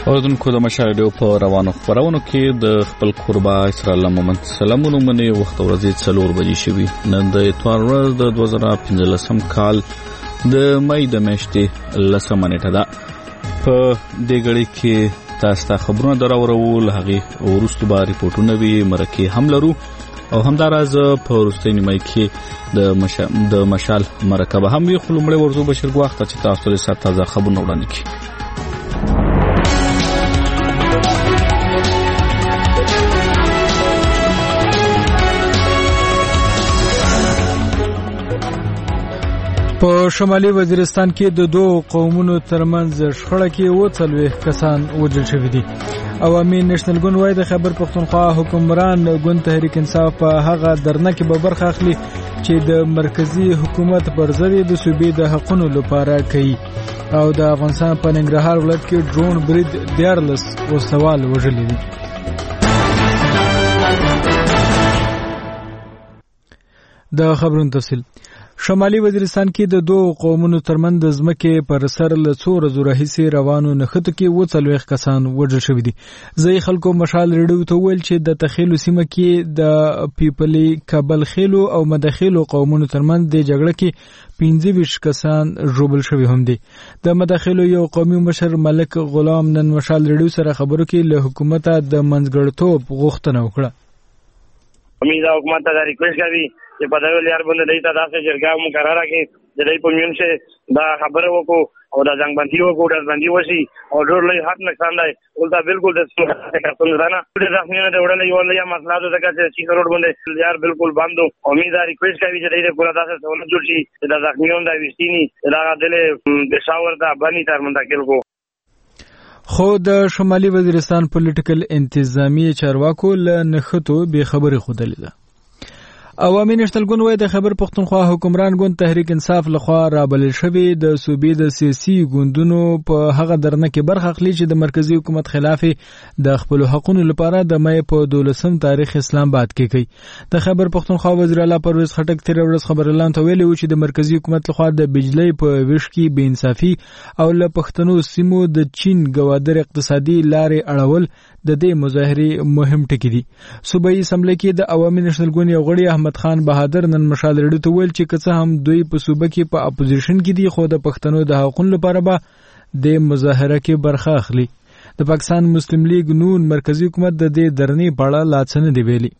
اوردونکو د مشاهده په روانو خبرونو کې د خپل قربا اسرائیل محمد سلامونو منی وخت ورځې 4 بجې شوي. نن د اتوار ورځ د 2015 کال د مې د میاشتې 10 نیټه ده. په دې غړي کې تاسو ته خبرونه دراورول هغه ورستو با ریپورتونه وی مرکه هم لرو او همداراز په ورستۍ نیمه کې د مشال مرکه هم وی خلومړی ورزو بشر وخت چې تاسو له سات تازه خبرونه وړاندې کی. په شمالي وزیرستان کې د دوه قومونو ترمنځ شخړه کې 40 کسان وژل شوي دي. عوامي نېشنل ګوند وايي د خیبر پښتونخوا حکمران ګوند تحریک انصاف په هغه درنه کې به برخه اخلي چې د مرکزی حکومت پر ضد د صوبې د حقونو لپاره کوي. او د افغانستان په ننګرهار ولایت کې ډرون برید 14 وسوال وژلي دي. د خبرونو تفصیل. شمالي وزیرستان کې د دوه قومونو ترمنځ د ځمکې پر سر له څو ورځو راهیسې روانو نښتو کې 40 کسان وژل شوي دي. ځایي خلکو مشال ریډیو ته وویل چې د تخیلو سیمه کې د پیپلي کابل خیلو او مداخلو قومونو ترمنځ د جګړه کې 25 کسان ژوبل شوي هم دي. د مداخلو یو قومي مشر ملک غلام نن مشال ریډیو سره خبرو کې له حکومته د منځګړتوب غوښتنه وکړه. امید حکومت ته ریکوست کوي چې په دغه لار باندې دایته داسې جرګه مقرره کړي چې دای په میون شه دا خبره وکړو او دا ځنګ باندې وکړو د باندې وشي او ډېر لوی حق نقصان دی. ولدا بالکل د څه نه د ځخمینه د وړلې یو لوی مسله ده چې چې روډ باندې لار بالکل بندو. امید ریکوست کوي چې دای پورا داسې سہولت جوړ شي چې دا ځخمینون د وستینی دا دله پېښور ته باندې تر منتقل کو. خو د شمالي وزیرستان پولیټیکل انتظامی چارواکو له نښتو به خبري خودلې ده. عوامي نېشنل ګوند وايي د خیبر پښتونخوا حکمران ګوند تحریک انصاف لخوا رابلل شوی د صوبې د سیاسي ګوندونو په هغه درنه کې برخه اخلي چې د مرکزی حکومت خلاف د خپل حقوقو لپاره د مې په 12 تاریخ اسلام آباد کې کوي. د خیبر پښتونخوا وزیر اعلی پرویز خټک تیر ورځ خبر اعلان ته ویلي و چې د مرکزی حکومت لخوا د بجلی په ویش کې بې انصافي او له پښتنو سیمو د چین ګوادر اقتصادي لارې اړول د دې مظاهرې مهم ټکي دي. صوبایي اسمبلی کې د عوامي نېشنل ګوند یو غړي احمد خان بهادر نن مشال ریډیو ته ویل چې که هم دوی په صوبه کې په اپوزیشن کې دي خو د پښتنو د حقوقو لپاره به د مظاهره کې برخه اخلي. د پاکستان مسلم لیگ نون مرکزی حکومت د دې درنې په اړه لا څه نه دی ویلي.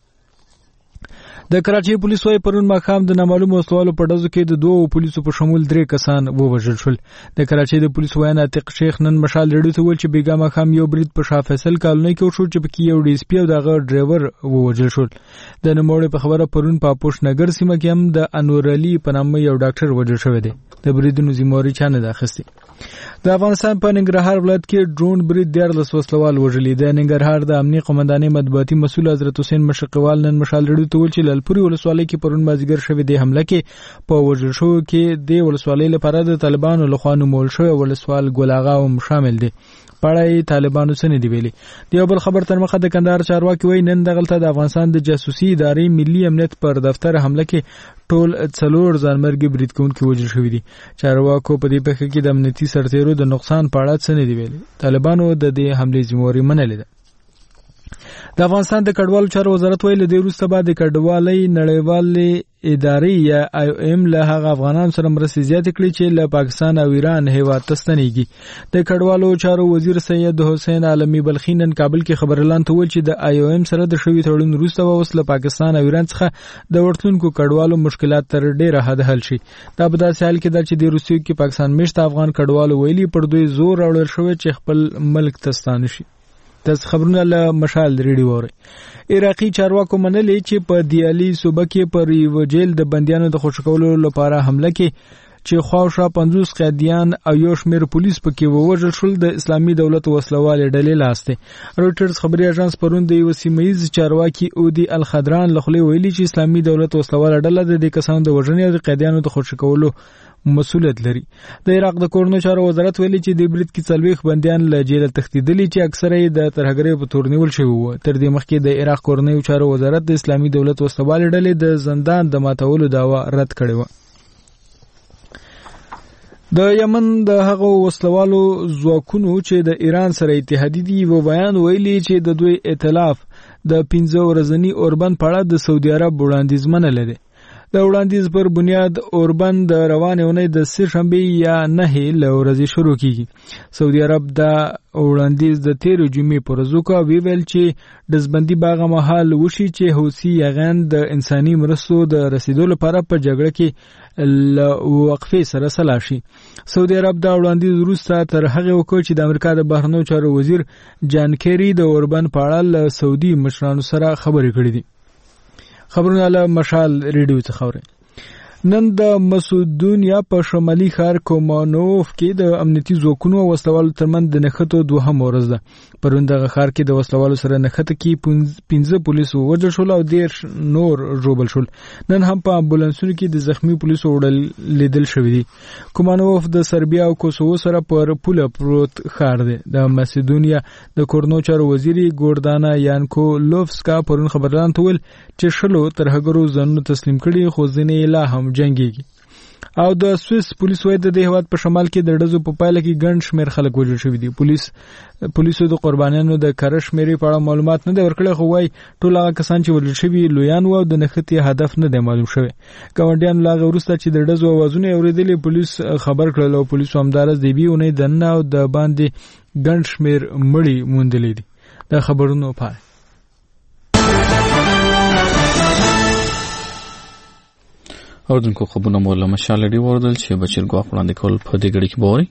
د کراچۍ پولیس وايي پرون ماښام د نامعلومو وسلوالو په ډزو کې د دوه پولیسو په شمول 3 کسان ووژل شول. د کراچۍ د پولیسو وایي عتیق شیخ نن مشال ریډیو ته ویل چې بیګا ماښام یو برید په شاه فیصل کالونی کې وشو چې پکې یو ډي اس پی او دغه ډرایور ووژل شول. د نوموړي په خبره پرون په پوش نګر سیمه کې هم د انور علي په نامه یو ډاکټر وژل شوی دی. د بریدونو ذمہواری چا نه ده اخیستې. د افغانستان په ننګرهار ولایت کې ډرون برید 14 وسلوال وژلي. د ننګرهار د امنیه قومندانۍ مطبوعاتي مسؤل حضرت حسین مشقوال نن مشال ریډیو ته ویل چې لالپوري ولسوالۍ کې پرون مازیګر شوې د حمله کې په وژل شو کې د ولسوالۍ لپاره د طالبانو لخوا نومول شوی ولسوال ګل اغا هم شامل دی. پړای طالبانو سره دی ویلي. د یو بل خبر تر مخه د کندهار چارواکي وایي نن دغلته د افغانستان د جاسوسي ادارې ملي امنیت پر دفتر حمله کې ټول 4 ځانمرګي برید کوونکي وژل شوي دي. چارواکو په دې پیښه کې د امنیتي سرتیرو د نقصان په اړه څه نه دی ویلي. طالبانو د دې حملې ذمہواری منلې ده. د افغانستان د کډوالو چارو وزارت ویل د وروسته بعد د کډوالۍ نړیوالې ادارې یا IOM له هغه افغانانو سره مرستې زیاتې کړې چې له پاکستان او ایران هیواد ته ستنېږي. د کډوالو چارو وزیر سید حسین عالمي بلخي نن کابل کې خبر اعلان ته ویل چې د IOM سره د شوي تړون وروسته اوس له پاکستان او ایران څخه د ورتلونکو کډوالو مشکلات تر ډیره حد حل شي. دا په داسې حال کې ده چې د روسیې کې پاکستان میشته افغان کډوالو ویلي پر دوی زور راوړل شوی چې خپل ملک ته ستانه شي. د خبرونه له مشال ریډیو وره. عراقي چارواکو منلې چې په دیالي صوبه کې پر یو جیل د بندیانو د خوشکولو لپاره حمله کې چې خواوشا 50 قیدیان او یو شمېر پولیس پکې ووژل شول د اسلامي دولت وسلوالې ډلې لاس دی. رويټرز خبري اژانس پرون د یو سیمایي چارواکي اودي الخضران لخوا ویلي چې اسلامي دولت وسلواله ډله د دې کسانو د وژنې او د قیدیانو د خوشکولو مسؤلیت لري. د عراق د کورنو چارو وزارت ویلي چې د برید کې 40 بندیان له جیل تښتیدلي چې اکثره یې د ترهګرۍ په تور نیول شوي وو. تر دې مخکې د عراق کورنیو چارو وزارت د اسلامي دولت وسلوالې ډلې د زندان د ماتولو دعوا رد کړې وه. د یمن د هغو وسلوالو ځواکونو چې د ایران سره اتحادي دي و بیان ویلي چې د دوی ائتلاف د 15 ورځني اوربند په اړه د سعودي عرب وړاندیز منلی دی. د وړاندیز پر بنیاد اوربند د روانې اونۍ د سهشنبې یا 9 له ورځې شروع کیږي. سعودي عرب دا وړاندیز د 13 جمعې پر ورځ وکړ او ویل چې ډزبندي به هغه مهال وشي چې حوثي یغان د انساني مرستو د رسیدو لپاره په جګړه کې له وقفې سره سلا شي. سعودي عرب دا وړاندیز وروسته تر هغې وکړ چې د امریکا د بهرنیو چارو وزیر جان کیری د اوربند په اړه له سعودي مشرانو سره خبرې کړې دي. خبرونه له مشال ریډیو څخه اورئ. نن د مسودونیا په شمالي ښار کومانوف کې د امنیتي ځواکونو او وسلوالو ترمنځ د نښتو دوهم ورځ ده. پرون دغه ښار کې د وسلوالو سره نښته کې 15 پولیس ووژل شول او 10 نور ژوبل شول. نن هم په امبولانسونو کې د زخمی پولیسو وړل لیدل شوي دي. کومانوف د سربیا او کوسوو سره پر پوله پروت ښار دی. د مسودونیا د کورنو چارو وزیر ګوردانا یانکولوفسکا پرون خبرلان ته ویل چې شلو ترهګرو ځانونه تسلیم کړي خو ځینې لا هم جنګيږي. او د سویس پولیس وایي د هیواد په شمال کې د ډزو په پایله کې ګڼ شمېر خلک وژل شوي دي. پولیسو د قربانیانو د کره شمېرې په اړه معلومات نه دی ورکړی خو وایي ټول هغه کسان چې وژل شوي لویان وو او د نښتې هدف نه دی معلوم شوی. ګاونډیانو له هغې وروسته چې د ډزو اوازونه یې اورېدلې پولیس خبر کړل او پولیسو همداراز د یوې اونۍ دننه او د باندې ګڼ شمېر مړي موندلي دي. د خبرونو پای اوردونکو خبرونه مو له مشال ډي وردل چې بچیر ګواښ وړاندې کول په دې غړي کې بوري.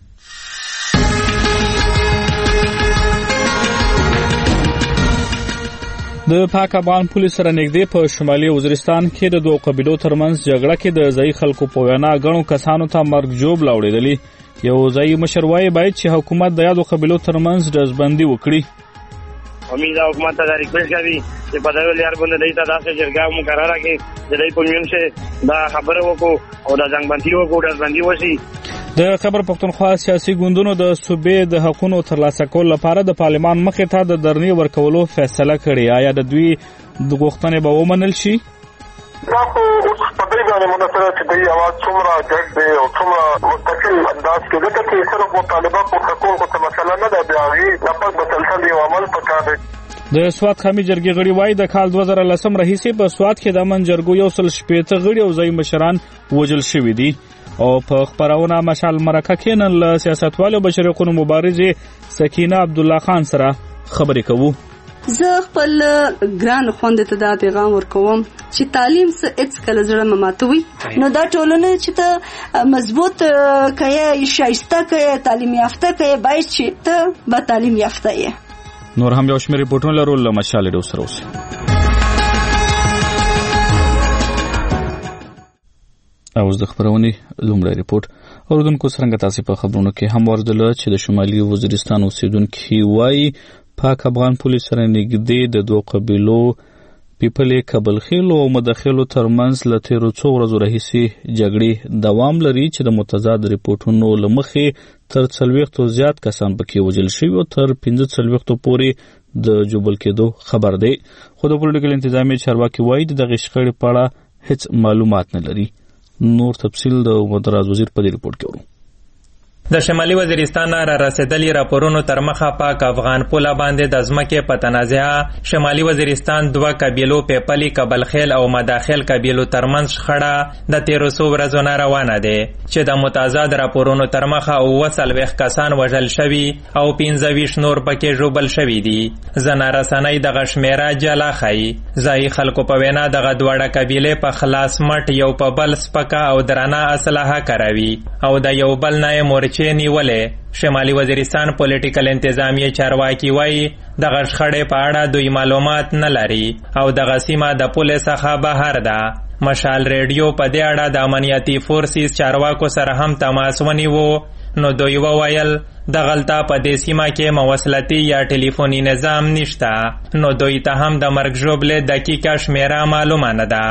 د پاک افغان پولیس سره نږدې په شمالي وزیرستان کې د دوه قبیلو ترمنځ جګړه کې د ځای خلکو په وینا غنو کسانو ته مرګ جوړ لاوړېدلی. یو ځای مشر وایي باید چې حکومت د یادو قبیلو ترمنځ ډزبندي وکړي. امید حکومت ته ریکویسټ کوي چې په دغه لار باندې دایته داسې جرګه مقرره کړي چې دای په میون شه دا خبره وکړو او دا ځنګبندي وکړو ډزبندي وشي. د خبر پښتونخوا سیاسي ګوندونو د صوبې د حقونو ترلاسه کولو لپاره د پارلمان مخې ته د درنې ورکولو فیصله کړې. آیا د دوی د غوښتنې به ومنل شي؟ دا خو اوس په دې باندې مناسبه چې د اواز څومره ګډ دی او څومره مستقل انداز کې ځکه چې صرف مطالبه پورته کول خو څه مسله نه ده، بیا هغې لپاره مسلسل یو عمل پکار دی. د سوات قومي جرګې غړي وایي د کال 2010 راهیسې په سوات کې د امن جرګو 160 غړي او ځای مشران وژل شوي دي. او په خبرونه مشال مرکه کې نن له سیاستوالو بشري حقوقو مبارزې سکینه عبدالله خان سره خبرې کوو. زه خپل ګران خوندې ته دا پیغام ورکوم چې تعلیم څه هیڅ کله زړه مه ماتوئ. نو دا ټولنه چې ته مضبوط کړې، شایسته کړې، تعلیم یافته کړې، باید چې ته به تعلیم یافته یې. نور هم یو شمېر ریپورټونه لرو له مشال ډیو سره اوسئ. اوس د خبرونې لومړی ریپورټ. اردوونکو څرنګه تاسې په خبرونو کې هم واردله چې د شمالي وزیرستان اوسیدونکي وایي پاک افغان پولیس سره نږدې د دوه قبیلو پیپلې کابل-خیلو او مداخلو ترمنځ له تیرو څو ورځو راهیسې جګړې دوام لري چې د متضاد ریپورټونو له مخې تر 40 زیات کسان پکې وژل شوي او تر 45 پورې د جوبل کېدو خبر دی. خو د پولیټیکل انتظامیې چارواکي وایي د دغې شخړې په اړه هیڅ معلومات نه لري. نور تفصیل د مدراز وزیر په دې ریپورټ کې ورو. د شمالي وزیرستان را رسیدلی راپورونو تر مخه پاک افغان پوله باندې د ځمکې په تنازعه شمالي وزیرستان دوه قبیلو پیپلی کابل-خیل او مداخل قبیلو ترمنځ شخړه د 13 ورځو نه روانه ده چې د متضاد راپورونو تر مخه 40 کسان وژل شوي او 25 نور پکې ژوبل شوي دي. ځنه رسنۍ دغه شمیره جلا ښیي. ځایي خلکو په وینا دغه دواړه قبیلې په خلاص مټ یو په بل سپکه او درانه اسلحه کاروي او د یو بل نه مورچې نیولې. شمالي وزیرستان پولیټیکل انتظامیې چارواکي وایي دغه شخړې په اړه دوی معلومات نه لري او دغه سیمه د پولې څخه بهر ده. مشال ریډیو په دې اړه د امنیتي فورسز چارواکو سره هم تماس ونیو نو دوی وویل دغلته په دې سیمه کې مواصلاتي یا ټلیفوني نظام نشته، نو دوی ته هم د مرګ ژوبلې دقیقه شمیره معلومه نه ده.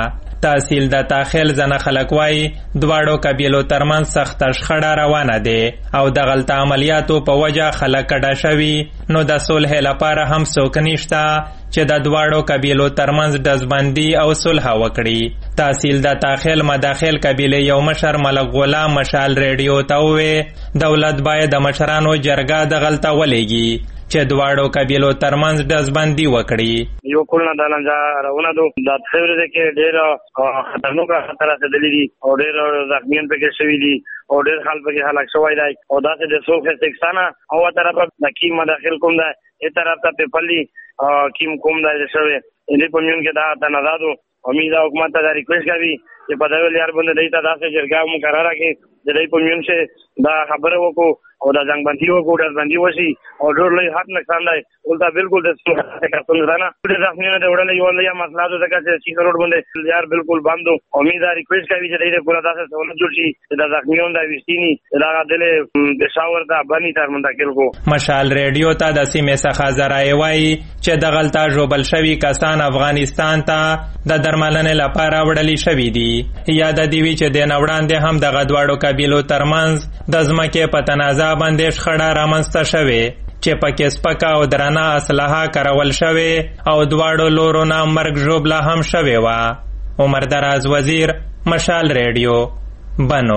تحصیل د تاخیل ځنه خلک وایي دواړو قبیلو ترمنځ سخته شخړه روانه ده او د غلط عملیاتو په وجه خلک کډه شوي، نو د صلح لپاره هم څوک نشته چې د دواړو قبیلو ترمنځ ډزبندي او صلح وکړي. تحصیل د تاخیل مداخل قبیله یو مشر ملک غلام مشال ریډیو ته وویل دولت باید د مشرانو جرګه د غلطه ولېږي چې دواړو قبیلو ترمنځ ډزبندي وکړي. یو کولنه د لنجا راونه دو د خبره کې ډېر خطرناک خطر راځي دي او ډېر زخمیان پکې شوي دي او ډېر خلک پکې هلاک شوی دی او داسې د سوخه سکسانه او طرفه د کی مداخل کوم ده ای طرف ته پلی کیم کوم ده شوی دې په میون کې دا تنازادو امید حکومت ته ریکوست کوي چې په دغه لار باندې دایته داسې جرګه مقرره کړي چې دای په میون شه دا خبره وکړو او دا جنگ بندي وکړو ډزبندي وشي او ډېر لوی حد نقصان دی ولته بالکل د څه نه د زخمیانو د وړل یو لوی مسله ده چې چې روډ باندې یار بالکل بندو امید ریکوست کوي چې دایته کوله داسې سہولت جوړ شي چې د زخمیانو د وستینی دا دله پېښور ته باندې تر منتقل کو. مشال ریډیو ته د سیمې څخه ذرایع وایي چې د غلطه ژوبل شوي کسان افغانستان ته د درملنې لپاره وړل شوي دي. یاد دی وی چې د نوړاندې هم د غدواړو قبیلو ترمنځ د ځمکې په تنازع باندې شخړه رامنځته شوې چې پکې سپکه او درنه اسلحه کارول شوې او دواړو لورو نه مرګ ژوبله هم شوې وه. عمر دراز وزیر، مشال ریډیو، بنو.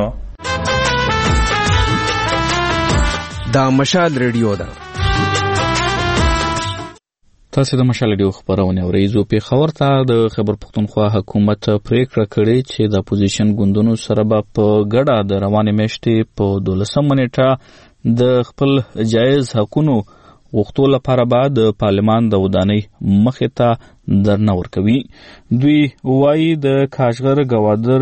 دا مشال ریډیو ده. تاسو د مشال ریډیو خبرونه اورئ. پیښور ته د خیبر پښتونخوا حکومت پریکړه کړې چې د اپوزیشن ګوندونو سره به په ګډه د روانې میاشتې په 12 نیټه د خپل جایز حقونو غوښتو لپاره به د پارلمان د ودانۍ مخې ته درنه ورکوي. دوی وایي د کاشغر ګوادر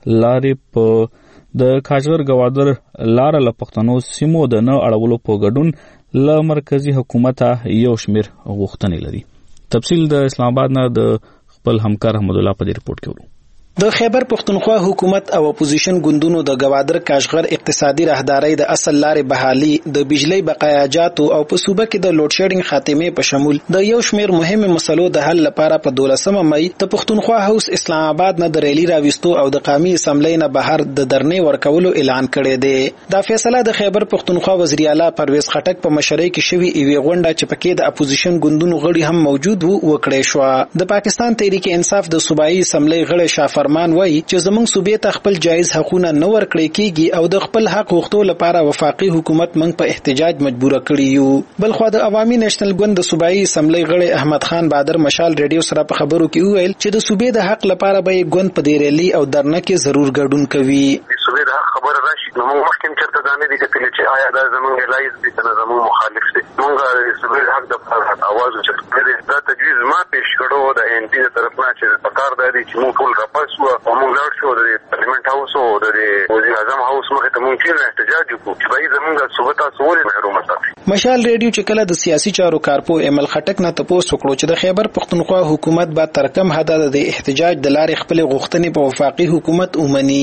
لاره له پښتنو سیمو د نه اړولو په ګډون له مرکزی حکومته یو شمیر غوښتنې لري. تفصیل د اسلام آباد نه د خپل همکار احمد الله په دې رپورټ کې ورو. د خیبر پښتونخوا حکومت او اپوزیشن ګوندونو د گوادر کاشغر اقتصادي راهدارۍ د اصل لارې بحالي، د بجلی بقایاجاتو او په صوبه کې د لوډ شیډینګ خاتمه په شمول د یو شمیر مهمه مسلو د حل لپاره په 12 مې د پښتونخوا هاوس اسلام آباد نه د ریلی راوستو او د قومي اسمبلی نه بهر د درنې ورکولو اعلان کړی دی. دا فیصله د خیبر پښتونخوا وزیر اعلی پرویز خټک په مشرۍ کې شوی ایوي غونډه چې پکې د اپوزیشن ګوندونو غړي هم موجود وو وکړې شو. د پاکستان تحریک انصاف د صوبایي اسمبلی غړي شاه فرمان وایي چې زموږ صوبې ته خپل جایز حقونه نه ورکړي کیږي او د خپل حق غوښتو لپاره وفاقي حکومت موږ په احتجاج مجبور کړی یو. بلخو د عوامي نېشنل ګوند د صوبایي اسمبلی غړي احمد خان بادر مشال ریډیو سره په خبرو کې وویل چې د صوبې د حق لپاره به ګوند په دې ریلی او درنه کې ضرور ګډون کوي. صوبې د حق خبره راشي نو موږ مخکې چرته دانه دي چې آیا دا زموږ لایز دي کنه زموږ مخالف دي. موږ د صوبې حق د اواز چې دا تجویز ما پیش کړو د ان پی طرف نه چې په کار دی چې موږ ټول راپاس وو او موږ لاړ شو د پارلیمنت هاوس او د وزیر اعظم هاوس مخې ته موږ چې احتجاج وکړو چې باید زموږ صوبې تاسو ولې محروم ساتي. مشال ریډیو چې کله د سیاسي چارو کارپو ایمل خټک نه تپوس وکړو چې د خیبر پښتونخوا حکومت به تر کم حد د احتجاج د لارې خپل غوښتنې په وفاقي حکومت ومني.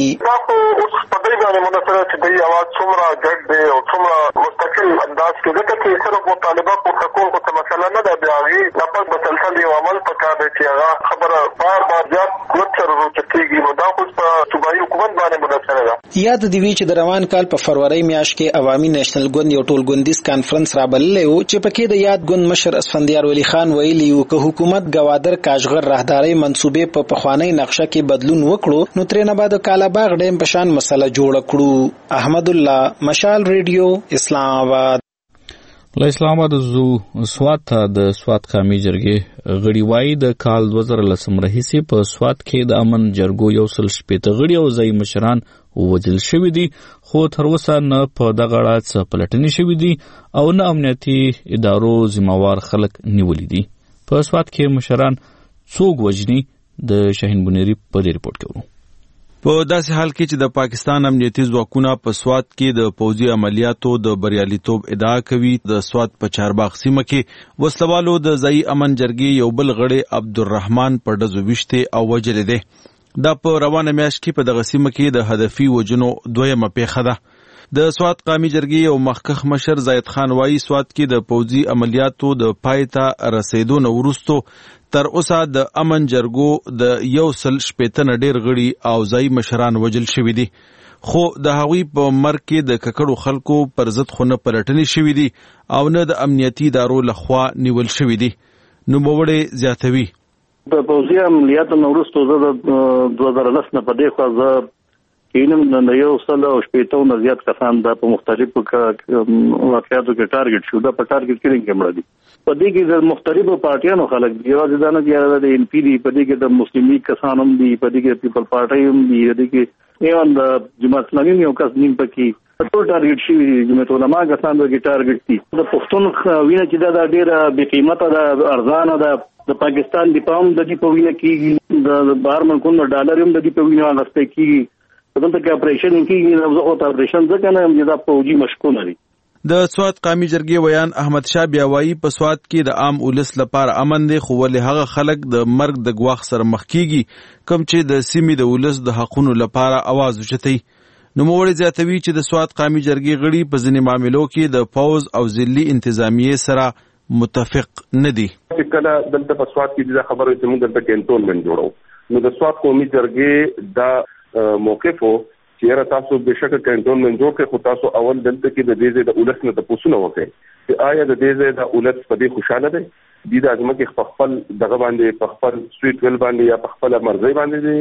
باندې مناسبه چې د اواز څومره ګډ دی او څومره مستقل انداز کې ځکه چې صرف مطالبه پورته کول خو مسله نه ده، بیا هغې لپاره مسلسل یو عمل پکار دی چې هغه خبره بار زیات قوت سره روچتېږي. نو دا خو په صوبایي حکومت باندې منحصره ده. یاد دی وی چې د روان کال په فروری میاشت کې عوامي نېشنل ګوند یو ټولګوندیز کانفرنس رابللی و چې پکې د یاد ګوند مشر اسفندیار ولی خان ویلي و که حکومت ګوادر کاشغر راهدارۍ منصوبې په پخوانۍ نقشه کې بدلون وکړو نو ترې نه به د کالاباغ ډیم په شان مسله جوړه کړو. احمد الله، مشال ریډیو، اسلام آباد. له اسلام آباد زو سوات ته د سوات قومي جرګې غړي وایي د کال 2010 راهیسې په سوات کې د امن جرګو 160 غړي او ځای مشران ووژل شوي دي، خو تر اوسه نه په دغه اړه څه پلټنې شوي دي او نه امنیتي ادارو ذمہوار خلک نیولي دي. په سوات کې مشران څوک وژني د شاهین بنيري په دې رپورټ کې ورو. په داسې حال کې چې د پاکستان امنیتي ځواکونه په سوات کې د پوځي عملیاتو د بریالیتوب ادعا کوي، د سوات په چارباغ سیمه کې وسلوالو د ځایي امن جرګې یو بل غړی عبدالرحمن په ډزو ویشتې او وژلی دی. دا په روانه میاشت کې په دغه سیمه کې د هدفي وژنو دویمه پیښه ده. د سوات قومي جرګې او مخکخ مشر زاید خان وایي سوات کې د پوځي عملیاتو د پای ته رسیدو نه وروسته تر اوسه د امن جرګو د 160 نه ډیر غړي او ځای مشران وجل شوي دي، خو د هغوی په مرګ کې د ککړو خلکو پر ضد خو نه پلټنې شوي دي او نه د امنیتي ادارو لخوا نیول شوي دي. نوموړی زیاتوي د پوځي عملیاتو نه وروسته زه د 2010 نه په دې خوا زه کینم د 160 نه زیات کسان د په مختلفو واقعاتو کې ټارګټ شو. دا په ټارګټ کې مړه دي. په دې کې د مختلفو پارټیانو خلک دي، یوازې دا نه دی د ان پی دي، په دې کې د مسلمي کسان هم دي، په دې کې پیپل پارټي هم دي، په دې کې ایوان د جماعت اسلامي یو کس نیم پکې ټول ټارګټ شي. جماعت علماء کسان د ټارګټ دي. د پښتون وینه چې دا ډیره بې قیمته ده، ارزانه ده. د پاکستان د پام د دې په وینه کې د بهر ملکونو ډالر هم د دې په وینه غوښتل کیږي. دلته کې اپریشن کیږي، نو زه ته اپریشن ځکه نه هم دا پوجي مشکونه دي. د سوات قومي جرګې ویان احمد شاه بیا وایي په سوات کې د عام ولس لپاره امن دی، خو ولې هغه خلک د مرګ د ګواښ سره مخ کیږي کوم چې د سیمې د ولس د حقونو لپاره आवाज اوچتوي. نوموړی زیاتوي چې د سوات قومي جرګې غړي په ځینې معاملو کې د پوځ او ضلعي انتظامیې سره متفق نه دي. کله دلته په سوات کې دا خبره چې موږ دلته کینټونمنت جوړو، نو د سوات قومي جرګې دا موقف وو چې تاسو بشکره کینټونمنت جوړ کړئ، خو تاسو اول دلته کې د دې د اولس نه تاسو نه وکړئ چې آیا د دې د اولس په دې خوشاله دي د اعظم کې خپل دغه باندې په خپل سټریټ ویل باندې یا په خپل مرزي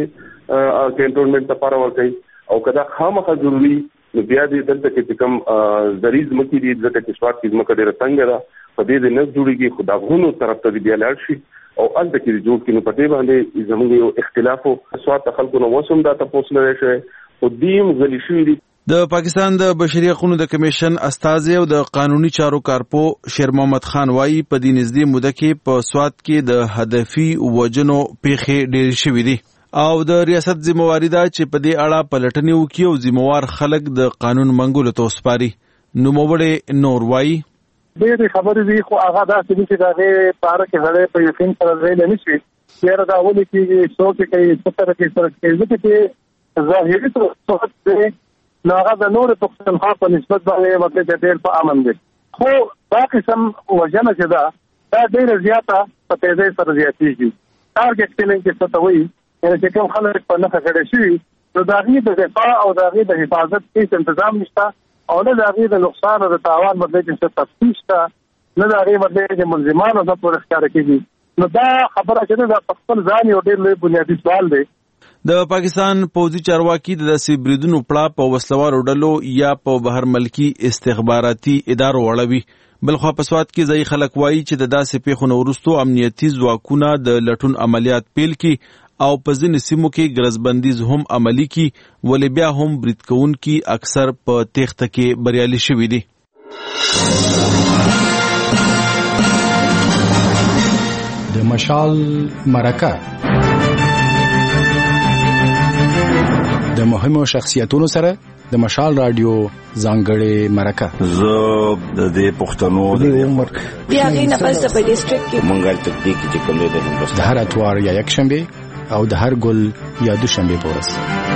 باندې کینټونمنت لپاره ورکړي، او کدا خامخا ضروري نو بیا دې دلته کې کوم ذریز مکې دي ځکه چې سوات کې ځمکه ډېره څنګه ده په دې نه جوړیږي، خو دا غونو طرف ته بیا لاړ شي او الته کې جوړ کینو په دې باندې زموږ یو اختلاف او سوات خلکو نو وسوم دا تاسو نه شي او دیم غلی شوی دي. د پاکستان د بشري حقوقو د کمیشن استازی او د قانوني چارو کارپو شیر محمد خان وایي په دې نږدې موده کې په سوات کې د هدفي وجنو پیښې ډېرې شوې دي او د ریاست ذمہواری ده چې په دې اړه پلټنې وکړي او ذمہوار خلک د قانون منګولو ته وسپاري. نوموړی نور وایي ډېرې خبرې دي، خو هغه داسې دي چې د هغې په اړه کې سړی په یقین سره ویلی نه شي. یاره دا ولې کېږي، څوک یې کوي، څه سره کوي، ځکه چې ظاهري صورت دی نو هغه د نورو پښتونخوا په نسبت باندې مطلب چې ډېر په امن دی، خو دا قسم وژنه چې ده دا ډېره زیاته په تیزۍ سره زیاتېږي. ټارګټ کیلینګ کې څه ته وایي، یعنې چې کوم خلک په نښه کړی شوي نو د هغې د دفاع او د هغې د حفاظت هېڅ انتظام نشته، او نه د هغې د نقصان او د تاوان مطلب چې څه تفتیش شته، نه د هغې مطلب چې ملزمانو ځات ورښکاره کېږي. نو دا خبره چې ده دا په خپل ځان یو ډېر لوی بنیادي سوال دی. د پاکستان پوځي چارواکي د داسې بریدونو پړه په وسلوارو ډلو یا په بهر ملکی استخباراتي ادارو اړوي. بلخوا په سوات کې ځایي خلک وایي چې د داسې پیښو نه وروسته امنیتي ځواکونه د لټون عملیات پیل کړي او په ځینې سیمو کې ګرځبندیز هم عملي کړي، ولې بیا هم برید کوونکي اکثر په تېښته کې بریالي شوي دي. د مشال مرکه د مهمو شخصیتونو سره د مشال رادیو ځانګړې مرکه. زه د دې پښتنو د عمر بیا غي نه پس په ډیسټریکټ کې منګل تکتیک چې کوم دی د هندوستان د هر اتوار یا یک شنبه او د هر ګل یا دوشنبه پورس.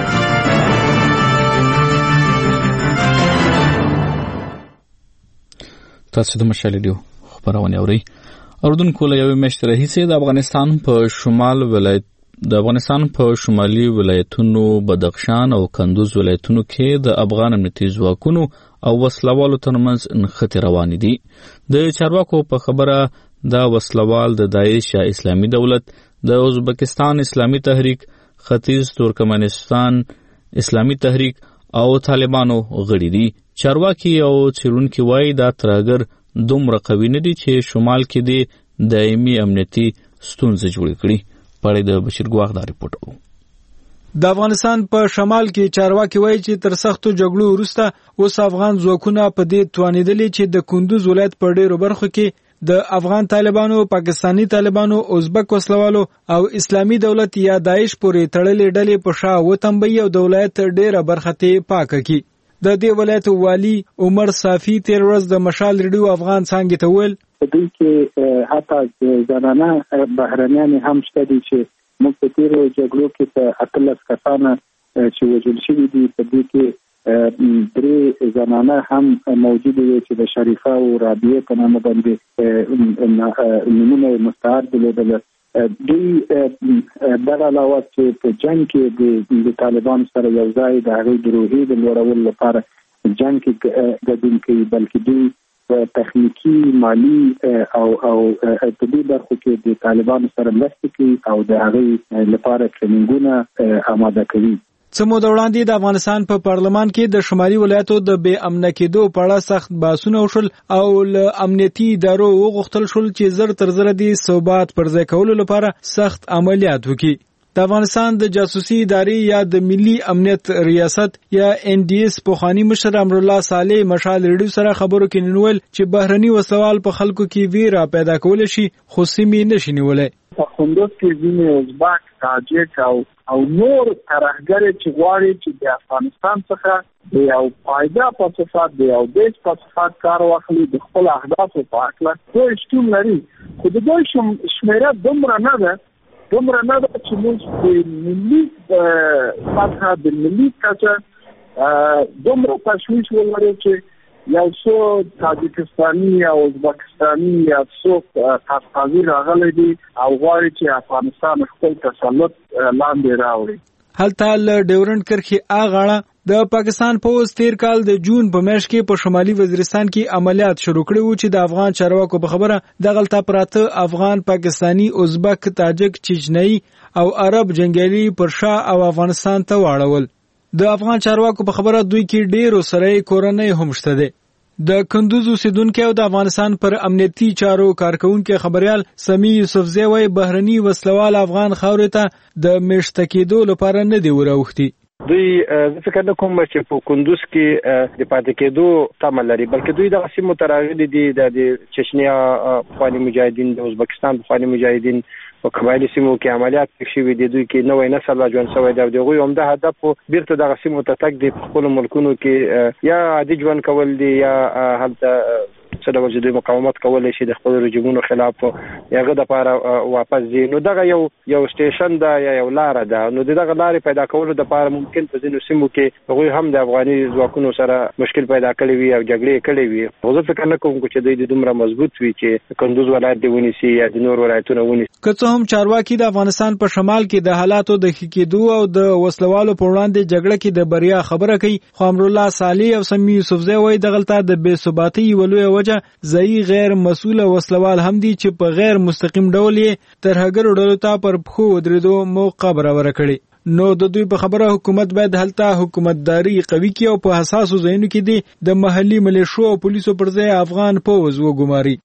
تاسو د مشال رادیو خبرونه اورئ. اردوونکو له یوې میاشتې راهیسې د افغانستان په شمالي ولایتونو بدخشان او کندوز ولایتونو کې د افغان امنیتي ځواکونو او وسلوالو ترمنځ نښتې روانې دي. د چارواکو په خبره دا وسلوال د داعش یا اسلامي دولت، د ازبکستان اسلامي تحریک، ختیځ ترکمنستان اسلامي تحریک او طالبانو غړي دي. چارواکي او څېړونکي وایي دا ترهګر دومره قوي نه دي چې شمال کې د دایمي امنیتي ستونزې جوړې کړي. پړې د بشیر ګواخ دا ریپورت وو. د افغانستان په شمال کې چارواکي وایي چې تر سختو جګړو وروسته اوس افغان ځواکونه په دې توانېدلي چې د کندوز ولایت په ډېرو برخو کې د افغان طالبانو، پاکستانی طالبانو، ازبک وسلوالو او اسلامي دولت یا داعش پورې تړلې ډلې په شا وتمبي او د ولایت ډېره برخه ته پاکه کړي. د دې ولایت والی عمر صافي تیر ورځ د مشال ریډیو افغان څنګه ته ویل دوی کې حتی زنانه بهرنیان هم شته دي چې موږ په تیرو جګړو کې په 18 کسانه چې وژل شوي دي، په دې کې درې زنانه هم موجود وي چې د شریفه او رابعه په نامه باندې نمونه مستعار درلودل. دوی دغه علاوه چې په جنگ کې د طالبان سره یو ځای د هغې د روحیې د لوړولو لپاره جنگ کې ګډون کوي، بلکې دوی تخنیکی، مالی او په دې برخو کې د طالبانو سره مرسته کوي او د هغې لپاره ټریننګونه آماده کوي. څه موده وړاندې د افغانستان په پارلمان کې د شمالي ولایتو د بې امنه کېدو په اړه سخت بحثونه وشول او له امنیتي ادارو وغوښتل شول چې زر تر زره د ثبات پر ځای کولو لپاره سخت عملیات وکړي. د افغانستان د جاسوسي ادارې یا د ملي امنیت ریاست یا NDS پخوانی مشر امرالله صالح مشال ریډیو سره خبرو کې ننویل چې بهرني وسوال په خلکو کې ویره پیدا کول شي خو سیمې نشي نیولای. په خوندوز کې ځینې ازبک، تاجک او نور ترهګر چې غواړي چې د افغانستان څخه د یو فایده په صفت د یو دیش په صفت کار واخلي د خپل اهدافو په اړه دوی شتون لري، خو د دوی شمیره دومره نه ده چې موږ د ملي سطحه د ملي کچه دومره تشویش ولرو چې یو څو تاجکستاني او ازبکستاني یا څو قفقازي راغلي دي او غواړي چې افغانستان خپل تسلط لاندې راوړي. هلته له ډیورنډ کرښې اغاړه د پاکستان پوز تیر کال د جون په میاشت کې په شمالي وزیرستان کې عملیات شروع کړي وو چې د افغان چارواکو په خبره دغلته پراته افغان، پاکستانی، ازبک، تاجک، چچنی او عرب جنگیالي پر شا او افغانستان ته واړول. د افغان چارواکو په خبره دوی کې ډېرو سره کورنۍ هم شته دي. د کندوز اوسیدونکو او د افغانستان پر امنیتي چارو کارکونکو خبريال سمی یوسفزی وای بهرني وسلوال افغان خاورې ته د مشت کېدو لپاره نه دی وراوختي. دوی فکر نه کوم چې په کندوز کې د پاتې کېدو تمه لري، بلکې دوی د سیمو تراغلي دي د چچنیا پخواني مجاهدین، د ازبکستان پخواني مجاهدین په قبایلی سیمو کې عملیات شوي دي. دوی کې نوې نسل لا ژوند شوی دی او دغه عمده هدف بیرته دغه سیمو ته تک د خپل ملکونو کې یا عادي ژوند کول دي یا هلته څه ډول چې دوی مقاومت کولی شي د خپل رژیمونو خلاف هغه دپاره واپس ځي. نو دغه یو سټیشن ده یا یو لاره ده. نو دغه لارې پیدا کولو دپاره ممکن په ځینو سیمو کې هغوی هم د افغاني ځواکونو سره مشکل پیدا کړی وي او جګړې کړې وي. خو زه فکر نه کوم چې دوی دومره مضبوط وي چې کندوز ولایت دې ونیسي یا د نور ولایتونه ونیسي. که څه هم چارواکي د افغانستان په شمال کې د حالاتو د ښه کېدو او د وسلوالو په وړاندې جګړه کې د بریا خبره کوي، خو امرالله صالح او سمی یوسفزی وایي دغلته د بې ثباتۍ یوه لویه وجه ځایي غیر مسؤله وسلوال هم دي چې په غیر مستقیم ډول یې ترهګرو ډلو ته پر پښو ودرېدو موقع برابره کړي. نو د دوی په خبره حکومت باید هلته حکومتداري قوي کړي او په حساسو ځایونو کې د محلي ملیشو او پولیسو پر ځای افغان پوځ وګماري.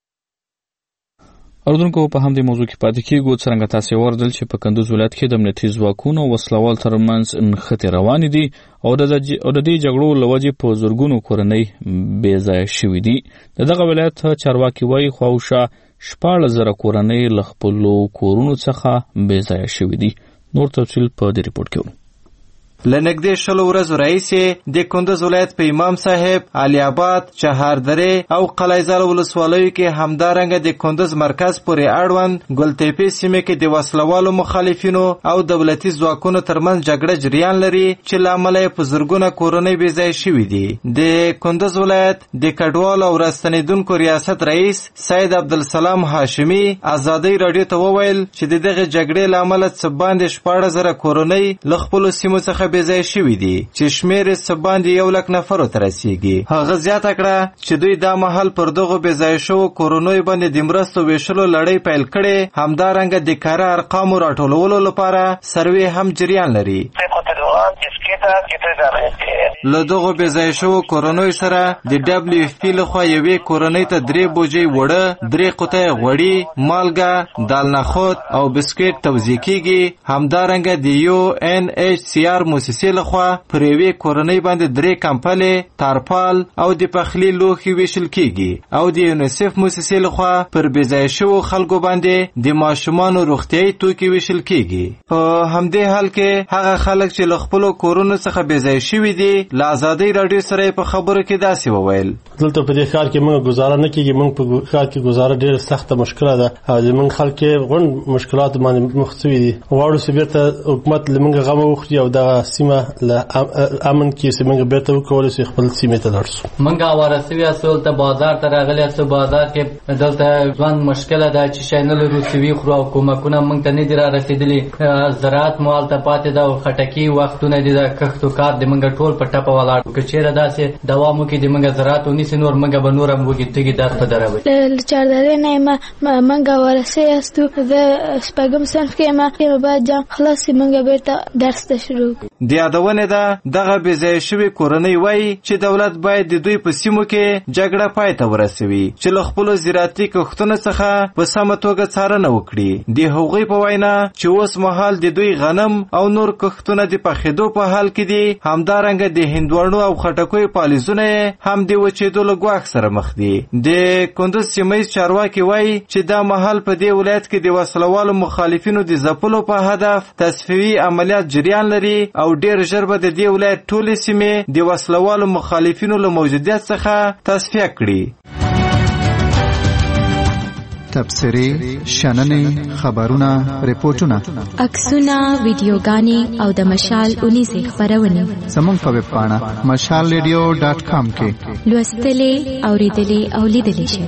اردوونکو په همدې موضوع کې پاتې کېږو. څرنګه تاسې وردل چې په کندوز ولایت کې د امنیتي ځواکونو او وسلوال ترمنځ نښتې روانې دي او د دې جګړو له وجې په زرګونو کورنۍ بې ځایه شوي دي. د دغه ولایت چارواکي وایي خواوشا 14,000 کورنۍ له خپلو کورونو څخه بې ځایه شوي دي. نور تفصیل په دې ریپورټ کې لنګدې شلو ورځو راهیسې د کندوز ولایت په امام صاحب، علي آباد، چهاردرې او قلعهزال ولسوالیو کې همدارنګه د کندوز مرکز پورې اړوند ګلتېپې سیمې کې د وسلوالو مخالفینو او دولتي ځواکونو ترمنځ جګړه جریان لري چې له امله یې په زرګونه کورنۍ بې ځایه شوي دي. د کندوز ولایت د کډوالو او راستنېدونکو ریاست رئیس سید عبدالسلام هاشمي ازادۍ راډیو ته وویل چې د دغه جګړې له امله څه باندې 14,000 کورنۍ له خپلو سیمو څخه بې ځایه شوي دي چې شمېر یې څه باندې 100,000 نفرو ته رسیږي. هغه زیاته کړه چې دوی دا مهال پر دغو بې ځایه شوو کورنیو باندې د مرستو ویشلو لړۍ پیل کړې. همدارنګه د کاره ارقامو راټولولو لپاره سروې هم جریان لري. له دغو بې ځایه شوو کورنیو سره د WFP لخوا یوې کورنۍ ته 3 بوجۍ وړه، 3 قطۍ غوړي، مالګه، دال نخود او بسکټ توزیع کیږي. همدارنګه د UNHCR موسسې لخوا پر یوې کورنۍ باندې 3 کمپلې، تارپال او د پخلي لوښي ویشل کیږي او د یونیسف موسسې لخوا پر بې ځایه شوو خلکو باندې د ماشومانو روغتیایي توکي ویشل کیږي. په همدې حال کې هغه خلک چې له خپلو ټولو کورونو څخه بېځای شوي دي. له ازادۍ راډیو سره په خبرو کې داسې وویل: دلته په دې ښار کې موږ گزاره نه کېږي. موږ په ښار کې گزاره ډېره سخته مشکله ده او زموږ خلک یې غونډ مشکلات باندې مخ شوي دي. غواړو چې بیرته حکومت له موږ غم وخوري او دغه سیمه له امن کې چې موږ بیرته وکولی شو خپل سیمې ته لاړ شو. موږ اواره سوي اسو ته بازار ته راغلي اسو بازار کې دلته ځوان مشکله ده چې شي نه لرو سوي خو او کومکونه موږ ته نه دي را رسیدلي. زراعت مال ته پاتې ده او خټکی وختونه دي د کښتو کار د موږ ټول په ټپه ولاړ. که چیرې داسې دوام وکړي د موږ زراعت ونیسي نور موږ به نور هم وګټږي داس په دروي. چارداري نه موږ ورسې استو د شپږم صنف کې ما بعد جام خلاص موږ بیرته درس ته شروع. د یادونه ده دغه بېځای شوي کورنۍ وایي چې دولت باید د دوی په سیمو کې جګړه پای ته ورسوي چې له خپلو زراعتي کښتونو څخه په سمه توګه څارنه وکړي. د هغوی په وینا چې اوس مهال د دوی غنم او نور کښتونه د پخېدو په حال کې دي. همدارنګه د هندوانو او خټکیو پالیزونه هم د وچېدو له ګواښ سره مخ دي. د کندوز سیمه ییز چارواکي وایي چې دا مهال په دې ولایت کې د وسلوالو مخالفینو د ځپلو په هدف تصفیوي عملیات جریان لري او ډېر ژر به د دې ولایت ټولې سیمې د وسلوالو مخالفینو له موجودیت څخه تصفیه کړي. تبصرې، شننې، خبرونه، ریپورتونه، عکسونه، ویډیوګانې او د مشال 19 خبرونه زموږ په ویب پاڼه mashalradio.com کې لوستلې، اوریدلې او لیدلې شئ.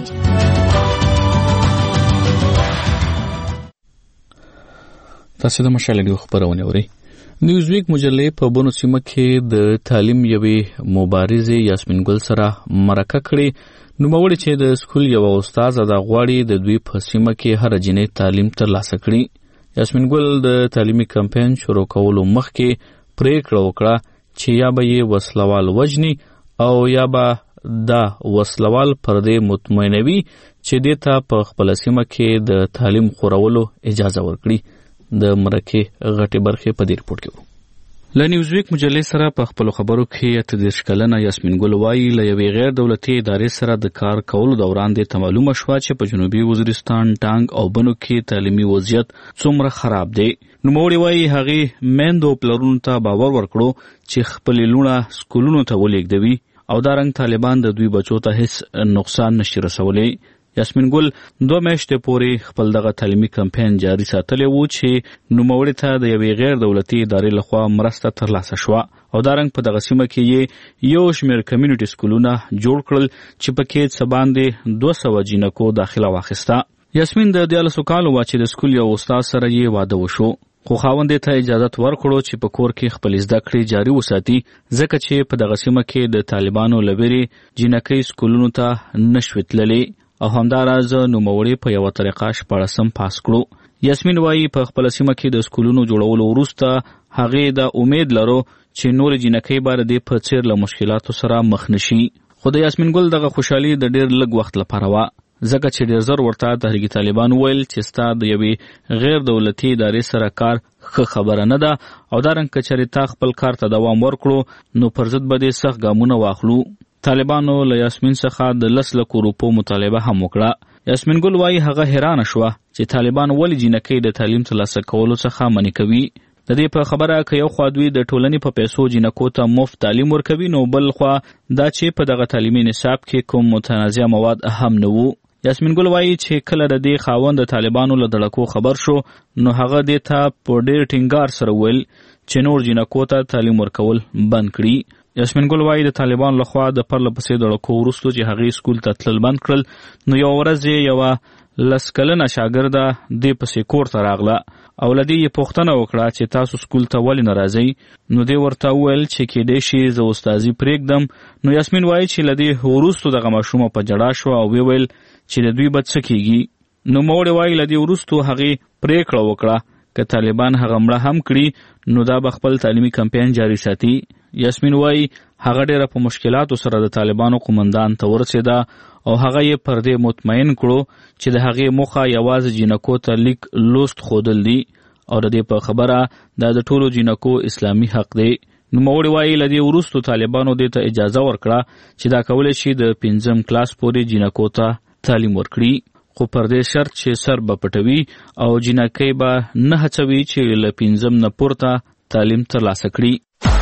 تاسو د مشال ریډیو خبرونه اورئ. نیوزویک مجلې په بونو سیمه کې د تعلیم یوې مبارزې یاسمین ګل سره مرکه کړې. نوموړې چې د سکول یو استاد د غواړي د دوی په سیمه کې هر جنې تعلیم ترلاسه کړي. یاسمین ګل د تعلیمي کمپاین شروع کولو مخکې پریکړه وکړه چې یا به یې وسلوال وجني او یا به دا وسلوال پر دې مطمئنوي چې دې ته په خپل سیمه کې د تعلیم خورولو اجازه ورکړي. د مرکه غټي برخه په دې رپورت کې له نیوزویک مجلې سره په خپل خبرو کې 38 کلنه یاسمین ګل وایي له یوې غیر دولتي ادارې سره د کار کولو دوران د معلومه شوه چې په جنوبي وزیرستان، ټانګ او بنو کې تعلیمي وضعیت څومره خراب دی. نوموړې وایي هغې میندو پلرونو ته باور ورکړو چې خپلې لوڼه سکولونو ته ولېږدوي او دا رنګ طالبان د دوی بچو ته هیڅ نقصان نشي رسولی. یاسمین ګل 2 میاشتې پورې خپل دغه تعلیمي کمپاین جاري ساتلی و چې نوموړې ته د یوې غیر دولتي ادارې لخوا مرسته ترلاسه شوه او دا رنګ په دغه سیمه کې یې یو شمېر کمیونټي سکولونه جوړ کړل چې پکې څه باندې 200 جینکو داخله واخیسته. یاسمین د 14 کالو وه چې د سکول یو استاد سره یې واده وشو خو خاوند ته اجازه ورکړو چې په کور کې خپل زده کړې جاري وساتي ځکه چې په دغه سیمه کې د طالبانو لوري جینکۍ سکولونو ته نشوي تللي او همداراز نوموړې په یو طریقه 14 پاس کړو. یاسمین وایي په خپل سیمه کې د سکولونو جوړولو وروسته هغې د امید لرو چې نور جینکۍ به د په څیر له مشکلاتو سره مخ نشي. خو د یاسمین ګل دغه خوشحالي د ډېر لږ وخت لپاره وه ځکه چې ډېر زر ورته تحریک طالبان ویل چې ستا د یوې غیر دولتي ادارې سره کار ښه خبره نه ده او دا رنګ که چېرې تا خپل کار ته دوام ورکړو نو پر ضد به دې سخت ګامونه واخلو. طالبانو له یاسمین څخه د 10 لک روپو مطالبه هم وکړه. یاسمین ګل وایي هغه حیرانه شوه چې طالبان ولې جینکۍ د تعلیم ترلاسه کولو څخه منع کوي. د دې په خبره که یو خوا دوی د ټولنې په پیسو جینکو ته مفت تعلیم ورکوي نو بل خوا دا چې په دغه تعلیمي نصاب کې کوم متنازع مواد هم نه وو. یاسمین ګل وایي چې کله د دې خاوند د طالبانو له دړکو خبر شو نو هغه دې ته په ډېر ټینګار سره ویل چې نور جینکو ته تعلیم ورکول بند کړي. یاسمین ګل وایي د طالبان لخوا د پرله پسې دړکو وروسته چې هغې سکول ته تلل بند کړل نو یو ورځ یوه 10 کلنه شاګرده دې پسې کور ته راغله او له دې یې پوښتنه وکړه چې تاسو سکول ته ولې نه راځئ نو دې ورته وویل چې کیدای شي زه استادي پرېږدم. نو یاسمین وایي چې له دې وروسته دغه ماشومه په ژړا شوه او وویل چې د دوی به څه کېږي. نوموړې وایي له دې وروسته هغې پرېکړه وکړه که طالبان هغه مړه هم کړي نو دا به خپل تعلیمي کمپاین جاري ساتي. یاسمین وایي هغه ډېره په مشکلاتو سره د طالبانو قومندان ته ورسېده او هغه یې پر دې مطمئن کړو چې د هغې موخه یوازې جینکو ته لیک لوست ښودل دي او د دې په خبره دا د ټولو جینکو اسلامي حق دی. نوموړې وایي له دې وروسته طالبانو دې ته اجازه ورکړه چې دا کولی شي د 5م کلاس پورې جینکو ته تعلیم ورکړي خو پر دې شرط چې سر به پټوي او جینکۍ به نه هڅوي چې له 5م نه پورته تعلیم ترلاسه کړي.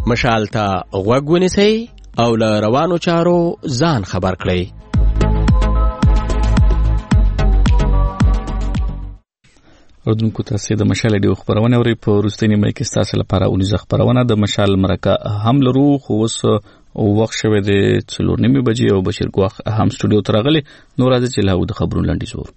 مشال ته غوږ ونیسئ او له روانو چارو ځان خبر کړئ. اردوونکو تاسې د مشال ډیو خبرونه اورئ. په وروستۍ نیمه کې ستاسو لپاره اونیزه خبرونه د مشال مرکه هم لرو، خو اوس وخت شوی دی 4:30 بجې او بشیر ګواخ هم سټوډیو ته راغلی. نو راځئ چې له د خبرونو لنډیز وورو.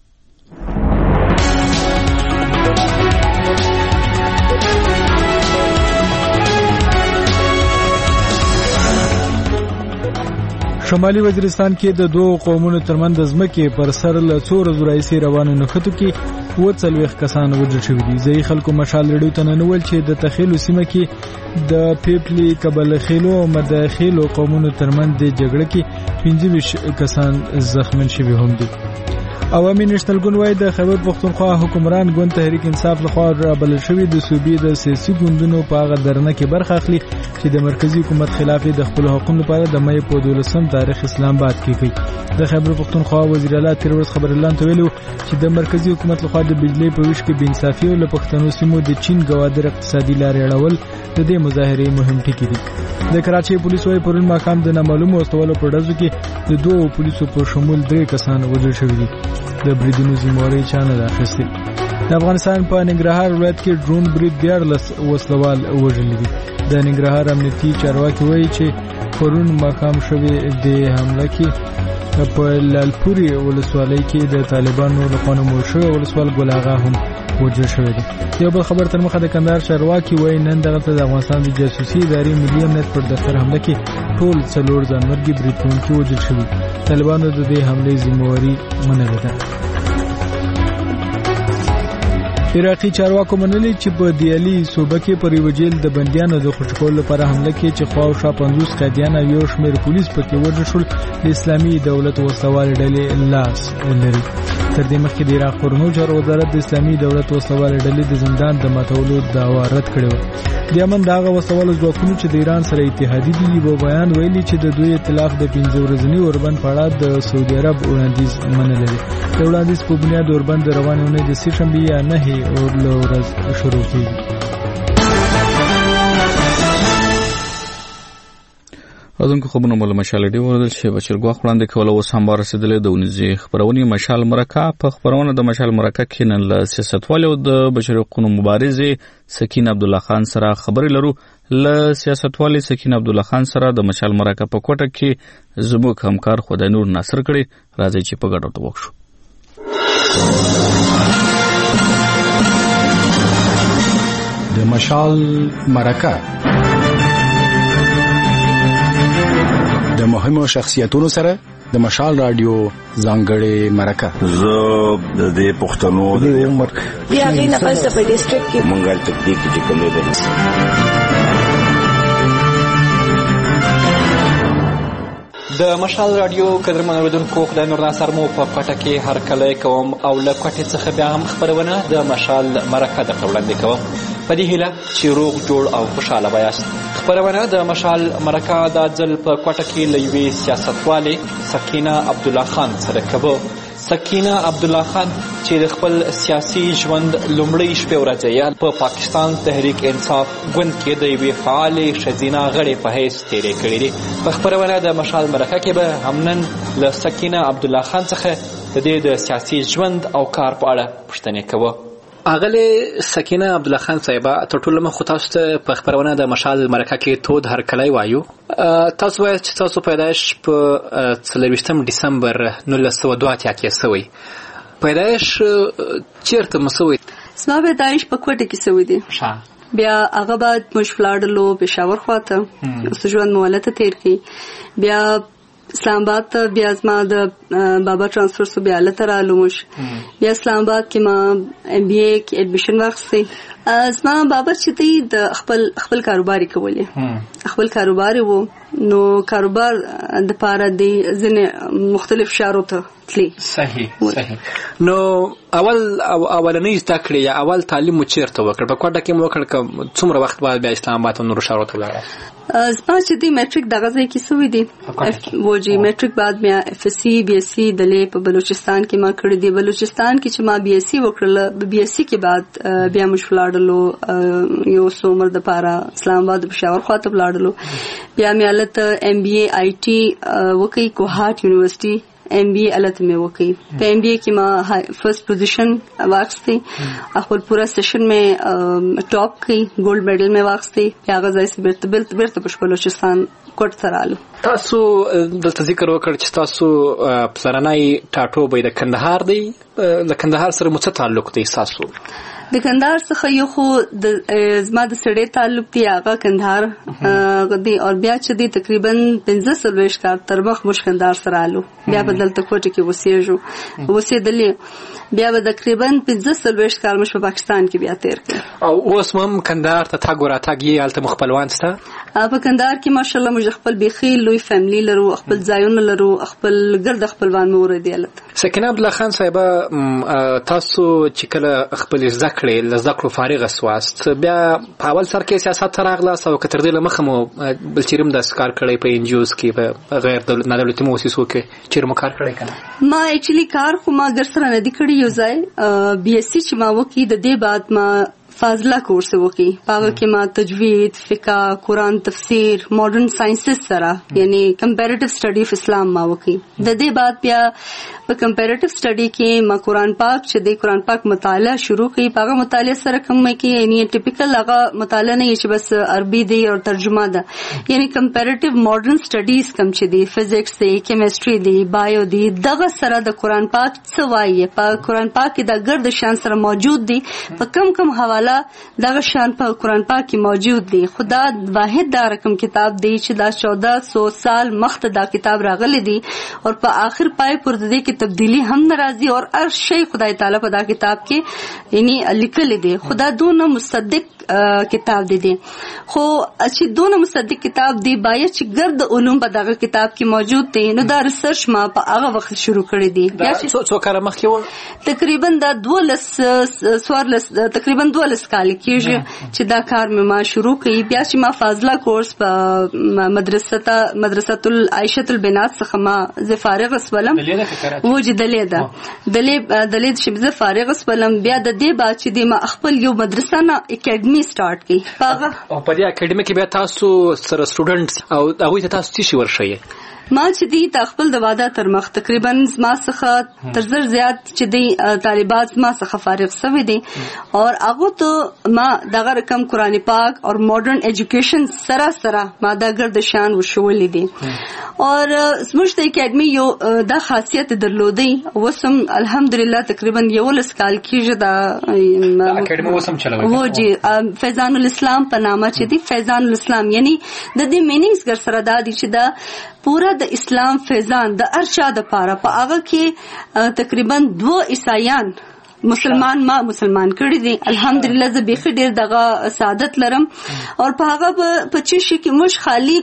شمالي وزیرستان کې د دوه قومونو ترمنځ د ځمکې پر سر له څو ورځو راهیسې روانو نښتو کې 40 کسان وژل شوي دي. ځایي خلکو مشال ریډیو ته ننول چې د تخیلو سیمه کې د پیپلی قبلخیلو او مداخیلو قومونو ترمنځ د جګړه کې 25 کسان زخمین شوي هم دي. عوامي نېشنل ګوند وايي د خیبر پښتونخوا حکمران ګوند تحریک انصاف لخوا رابلل شوي د صوبې د سیاسي ګوندونو په هغه درنه کې برخه اخلي چې د مرکزی حکومت خلاف د خپل حقوقو لپاره د مې په 12 تاریخ اسلام آباد کې کوي. د خیبر پښتونخوا وزیر اعلی تیر ورځ خبر اعلان ته ویلو چې د مرکزی حکومت لخوا د بجلی په ویش کې بېانصافي او له پښتنو سیمو د چین ګوادر اقتصادي لارې اړول د دې مظاهرې مهم ټکي دي. د کراچۍ پولیسو وايي پرون ماښام د نامعلومو استوالو په ډزو کې د دوه پولیسو په شمول 3 کسان وژل شوي دي. د بریدونو ذمہواری چا نه ده اخیستې. د افغانستان په ننګرهار ولایت کې ډرون برید 14 وسلوال وژلي دي. د ننګرهار امنیتي چارواکي وایي چې پرون ماښام شوې د حمله کې په لالپوري ولسوالۍ کې د طالبانو لخوا نومول شوی ولسوال ګل اغا هم وژل شوی دی. یو بل خبر تر مخه د کندهار چارواکي وایي نن دغلته د افغانستان د جاسوسي ادارې ملي امنیت پر دفتر حمله کې ټول 4 ځانمرګي برید کوونکي وژل شوي. طالبانو د دې حملې ذمہواری منلې ده. عراقي چارواکو منلي چې په دیالي صوبه کې پر یو جیل د بندیانو د خوشکول لپاره حمله کې چې خواوشا 50 قیدیان او یو شمېر پولیس پکې وژل شول د اسلامي دولت وسوال ډلې لاس لري. تر دې مخکې د عراق قانوني چارو وزارت د اسلامي دولت وسوال ډلې د زندان د ماتولو دعوا رد کړې و. د یمن دغه وسوال ځواکونو چې د ایران سره اتحادي دي په بیان ویلي چې د دوی ائتلاف د 15 ورځنی اوربند په اړه د سعودي عرب وړاندیز منل دي. د وړاندیز په بنیاد اوربند د روانې اونۍ د سې شنبې یا 9 ورځ شروع کیږي. راځونکو خبرونه مول مشال دی ورول چې بشیر ګواخ وړاندې کوله اوس هم رسیدلې د ونیزي خبرونه مشال مرکه په خبرونه د مشال مرکه کې نن له سیاستوالو د بشري حقوقو مبارزه سکین عبد الله خان سره خبرې لرو. له سیاستوالو سکین عبد الله خان سره د مشال مرکه په کوټه کې زموږ همکار خدای نور ناصر کړي. راځي چې په ګډه وښو. د مشال مرکه د مهمو شخصیتونو سره د مشال رادیو ځانګړې مرکه. زه د دې پښتنو د عمر بیا غي نه پس په ډیسټریکټ کې منګل تکلیف چې کوم دی د مشال رادیو قدرمن اوریدونکو خدای نور ناصر مو په کوټه کې هر کله کوم او له کوټې څخه بیا هم خبرونه د مشال مرکه د وړاندې کوم په دې هیله چې روغ جوړ او خوشاله وایاست. خبرونه د مشال مرکه د ځل په کوټه کې لوي سیاستوالې سکینه عبد الله خان سره کوي. سکینه عبد الله خان چې د خپل سیاسي ژوند لومړی شپه ورځې په پاکستان تحریک انصاف ګوند کې د یوې فعالې ښځینه غړې په حیث تیرې کړې دي. په خبرونه د مشال مرکه کې به همنن له سکینه عبد الله خان څخه د دې د سیاسي ژوند او کار په اړه پوښتنې کوو. اغله سکینه عبد الله خان صاحبہ تر ټولو مخ تاسو ته په خبرونه د مشال مرکه کې تود هر کله وایو. تاسو وایي چې تاسو پیدائش په 23 دسمبر 1982 کې شوی. پیدائش چیرته مسوي؟ زما پیدائش په کوټه کې شوی دی. بیا هغه بعد مش فلاډلو پېښور خواته سجوان مولته تیر کی. بیا اسلام آباد ته بیا زما د بابا ترانسفر سو بیا لته رالومش. بیا اسلام آباد کې ما ام بي اي کې اډمیشن واخیسته. زما بابا چې دی د خپل کاروبار کولې. خپل کاروبار وو نو کاروبار د پاره دی ځنه مختلف شهرو ته تلی. صحیح. نو اولنۍ زده کړې یا اول تعلیم مو چیرته وکړ؟ په کوټه کې مو وکړ؟ څومره وخت بعد بیا اسلام آباد او نورو ښارونو ته ولاړ؟ زما چې دی میټریک دغه ځای کې سوی دی و جی میټریک بعد بیا اف اس سی بی اس سی دلې په بلوچستان کې ما کړی دی. بلوچستان کې چې ما بی اس سی وکړل، بی اس سی کې بعد بیا موږ ولاړلو یو څو عمر د پاره اسلام آباد پېښور خواته ولاړلو. بیا مې هلته ایم بی اے آی ټي وکړی کوهاټ یونیورسيټي ایم بی اے الته مې وکړی. په ایم بی اے کې ما فرست پوزیشن واخیستی، خپل پورا سیشن مې ټاپ کړی، ګولډ میډل مې واخیستی. بیا هغه ځای څخه بیرته په بلوچستان کوټ ته رالو. تاسو دلته ذکر وکړ چې تاسو پلرنی ټاټوبی د کندهار دی، د کندهار سره مو څه تعلق دی تاسو؟ د کندهار څخه یو خو زما د سړی تعلق دی، هغه کندهار دی، او بیا چې دی تقریبا 15 کال تر مخ مش کندهار سره آلو. بیا په دلته کوټه کې اوسېدلې، بیا به تقریبا 15 کال مش په پاکستان کې بیا تیر کړ. او اوس هم کندهار ته تاګ وراتاګ یې هلته مخبلوان سته؟ په کندهار کې ماشاءالله موږ خپل بيخي لوی فیملی لرو، خپل ځایونه لرو، خپل ګرد خپلوان مور دی الته. سکینه عبد الله خان صاحب، تاسو چې کله خپل ذکر لزکړو فارغ اسواست، بیا په اول سر کې سیاست ته راغلاست او کتر دې لمخه مو بل چیرم د کار کړی په ان جی اوز کې، په غیر نه دولتي مؤسسو کې چیرې مو کار کړی کنه؟ ما اکچولی کار خو ما ګر سره نه دی کړی. یو ځای بی اس سی چې ما وکړي، د دې بعد ما فاضله کورس وکړي، په هغه کې ما تجوید، فقه، قرآن تفسیر، ماډرن ساينسز سره یعنی کمپیریټیو سټډي اف اسلام ما وکړي. د دې بعد بیا په کمپیریټیو سټډي کې ما قرآن پاک چې د قرآن پاک مطالعه شروع کړي. په هغه مطالعه سره کوم کې یعنی ټیپیکل هغه مطالعه نه چې بس عربي دی او ترجمه ده، یعنی کمپیریټیو ماډرن سټډیز کوم چې دی، فزکس دی، کیمستري دی، بایو دی، دغه سره د قرآن پاک څه وایي، په قرآن پاک کې د ګرد شان سره موجود دی، په کم حواله دغه شان په قرآن پاک کې موجود دی. خدا واحد دا رقم کتاب دی چې دا 1400 سال مخته دا کتاب راغلی دی، او په آخر پای پر دې کې تبدیلی هم ناراضي، او هر شی خدای تعالی په دا کتاب کې یعنی لیکل دی. خدا دونه مصدق کتاب دی خو چې دونه مصدق کتاب دی باید چې ګرد علوم په دغه کتاب کې موجود دي. نو دا ریسرچ ما په هغه وخت شروع کړی دی. بیا څو کال مخکې و، تقریبا دا 12 کال کېږي چې دا کار مې ما شروع کړی. بیا چې ما فاضله کورس په مدرسه العائشه البنات څخه ما زه فارغ اسولم، وجدلې ده دلې چې زه فارغ اسولم. بیا د دې بعد چې د ما خپل یو مدرسه نه اکیډمي سٹارټ کی هغه، او په دې اکیډمي کې بیا تاسو سره سټوډنټس او هغه ته تاسو څه ورشي؟ ما چې دی د خپل د واده تر مخ تقریبا ما څخه تر زر زیات چې دی طالبات ما څخه فارغ شوي دي، او هغه ته ما دغه رقم قرآن پاک او ماډرن ایجوکیشن سره ما دا ګرد شان وشولې دي. اور زموږ د اکیډمي یو دا خاصیت درلودي، وسم الحمدلله تقریبا 11 کال کېږي دا اکیډمي وسم چلوي. و جی فیضان الاسلام په نامه چې دی، فیضان الاسلام یعنی د دې مینینګز ګر سره دا دي چې دا پورا د اسلام فیضان د ارشا د پاره په هغه کې تقریبا 2 عیسایان مسلمان کړي دي. الحمدلله زه به ډیر دغه سعادت لرم، او په هغه په چی کې مش خالی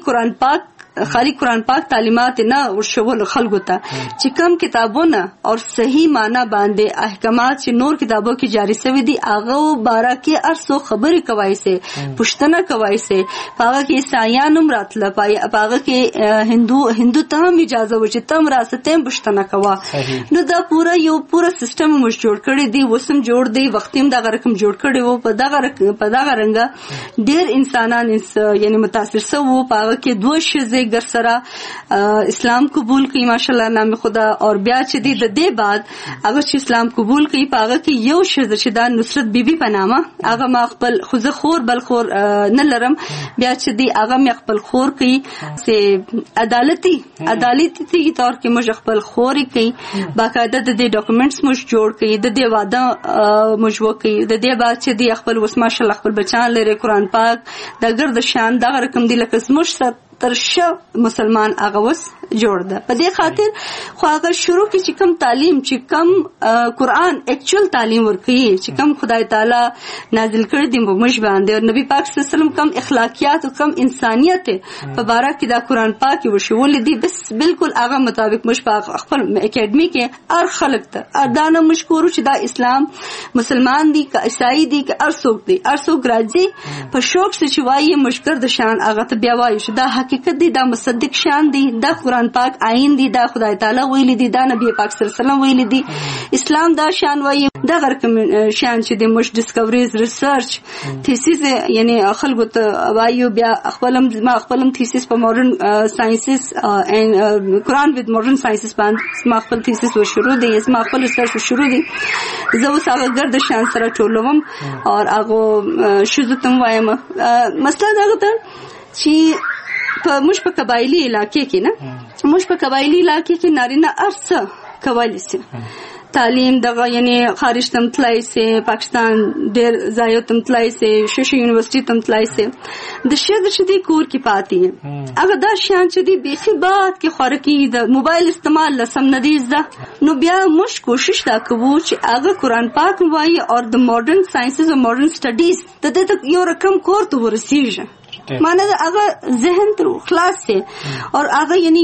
قرآن پاک تعلیمات نه ورشول خلکو ته چې کم کتابونه او صحیح معنی باندې احکامات چې نور کتابو کې جاری شوی دي هغه بارا کې ارسو خبرې کوي سي پښتنه کوي سي. هغه کې عیسایانو راتله پای، هغه کې هندو ته هم اجازه و چې تم راستم پښتنه کوا. نو دا پورا سیستم مش جوړ کړی دی، وسم جوړ دی، وختیم دا رقم جوړ کړی وو. په دغه رنګ ډیر انسانان یعنی متاثر سو. هغه کې 2 شزه گر سره اسلام قبول کړي ماشاءالله نام خدا. اور بیا چې دی د دې بعد هغه چې اسلام قبول کړي په هغه کې یو شزه چې دا نصرت بیبي په نامه، هغه ما خپل خوزه خور بل خور نه لرم. بیا چې دی هغه مې خپل خور کړي سه عدالتي طور کې مې خپل خور کړي، باقاعده د دې ډاکومېنټس مې جوړ کړي، د دې واده مې وکړي. د دې بعد چې دی خپل وس ماشاءالله خپل بچان لري قرآن پاک د ګرد شان دا رقم دی لکه مش ترشه مسلمان هغه وس جوړ ده. په دې خاطر خو هغه شروع کې چې کم تعلیم چې کم قرآن اکچوال تعلیم ورکوي چې کم خدای تعالی نازل کړی دی په موږ باندې او نبی پاک صلی الله علیه وسلم کم اخلاقیات او کم انسانیت په باره کې دا قرآن پاک وشول دي بس بالکل هغه مطابق موږ په خپل اکیډمي کې هر خلک ته دانه مشکور چې دا اسلام مسلمان دي که عیسائی دي که ارسوک دي ارسوک راځي په شوق چې وایي مشکر د شان هغه ته بیا وایي چې دا حقیقت دي دا مصدق شان دي دا قرآن پاک آئین دي دا خدای تعالی ویلي دي دا نبی پاک صلی الله علیه وسلم ویلي دي اسلام دا شان وایي دا غرکم شان چې د مش ډیسکوریز ریسرچ تھیسیس یعنی خلکو ته وایي بیا خپلم تھیسیس په ماډرن ساينسز and قرآن with modern sciences باندې ما خپل تھیسیس و شروع دي ما خپل ریسرچ شروع دي زه اوس هغه ګرد شان سره ټولوم او هغه شوزتم وایم مسله دا ده چې په موږ په قبایلی علاقې کې نه موږ په قبایلی علاقې کې نارینه ارڅ کولی شي تعلیم دغه یعنی خارج تم تلای سي پاکستان ډېر ځایو تم تلای سي شوشي یونیورسيټي تم تلای سي د شهر چې دی کور کې پاتې هغه دا شان چې دی بيخي بعد کې خورکی د موبایل استعمال لسم ندیز ده نو بیا مش کوشش دا کوو چې هغه قرآن پاک وایي او د ماډرن ساينسز او ماډرن سټډیز د دې یو رقم کور ته ورسیږي معنی دا هغه ذهن تر خلاص سي او هغه یعنی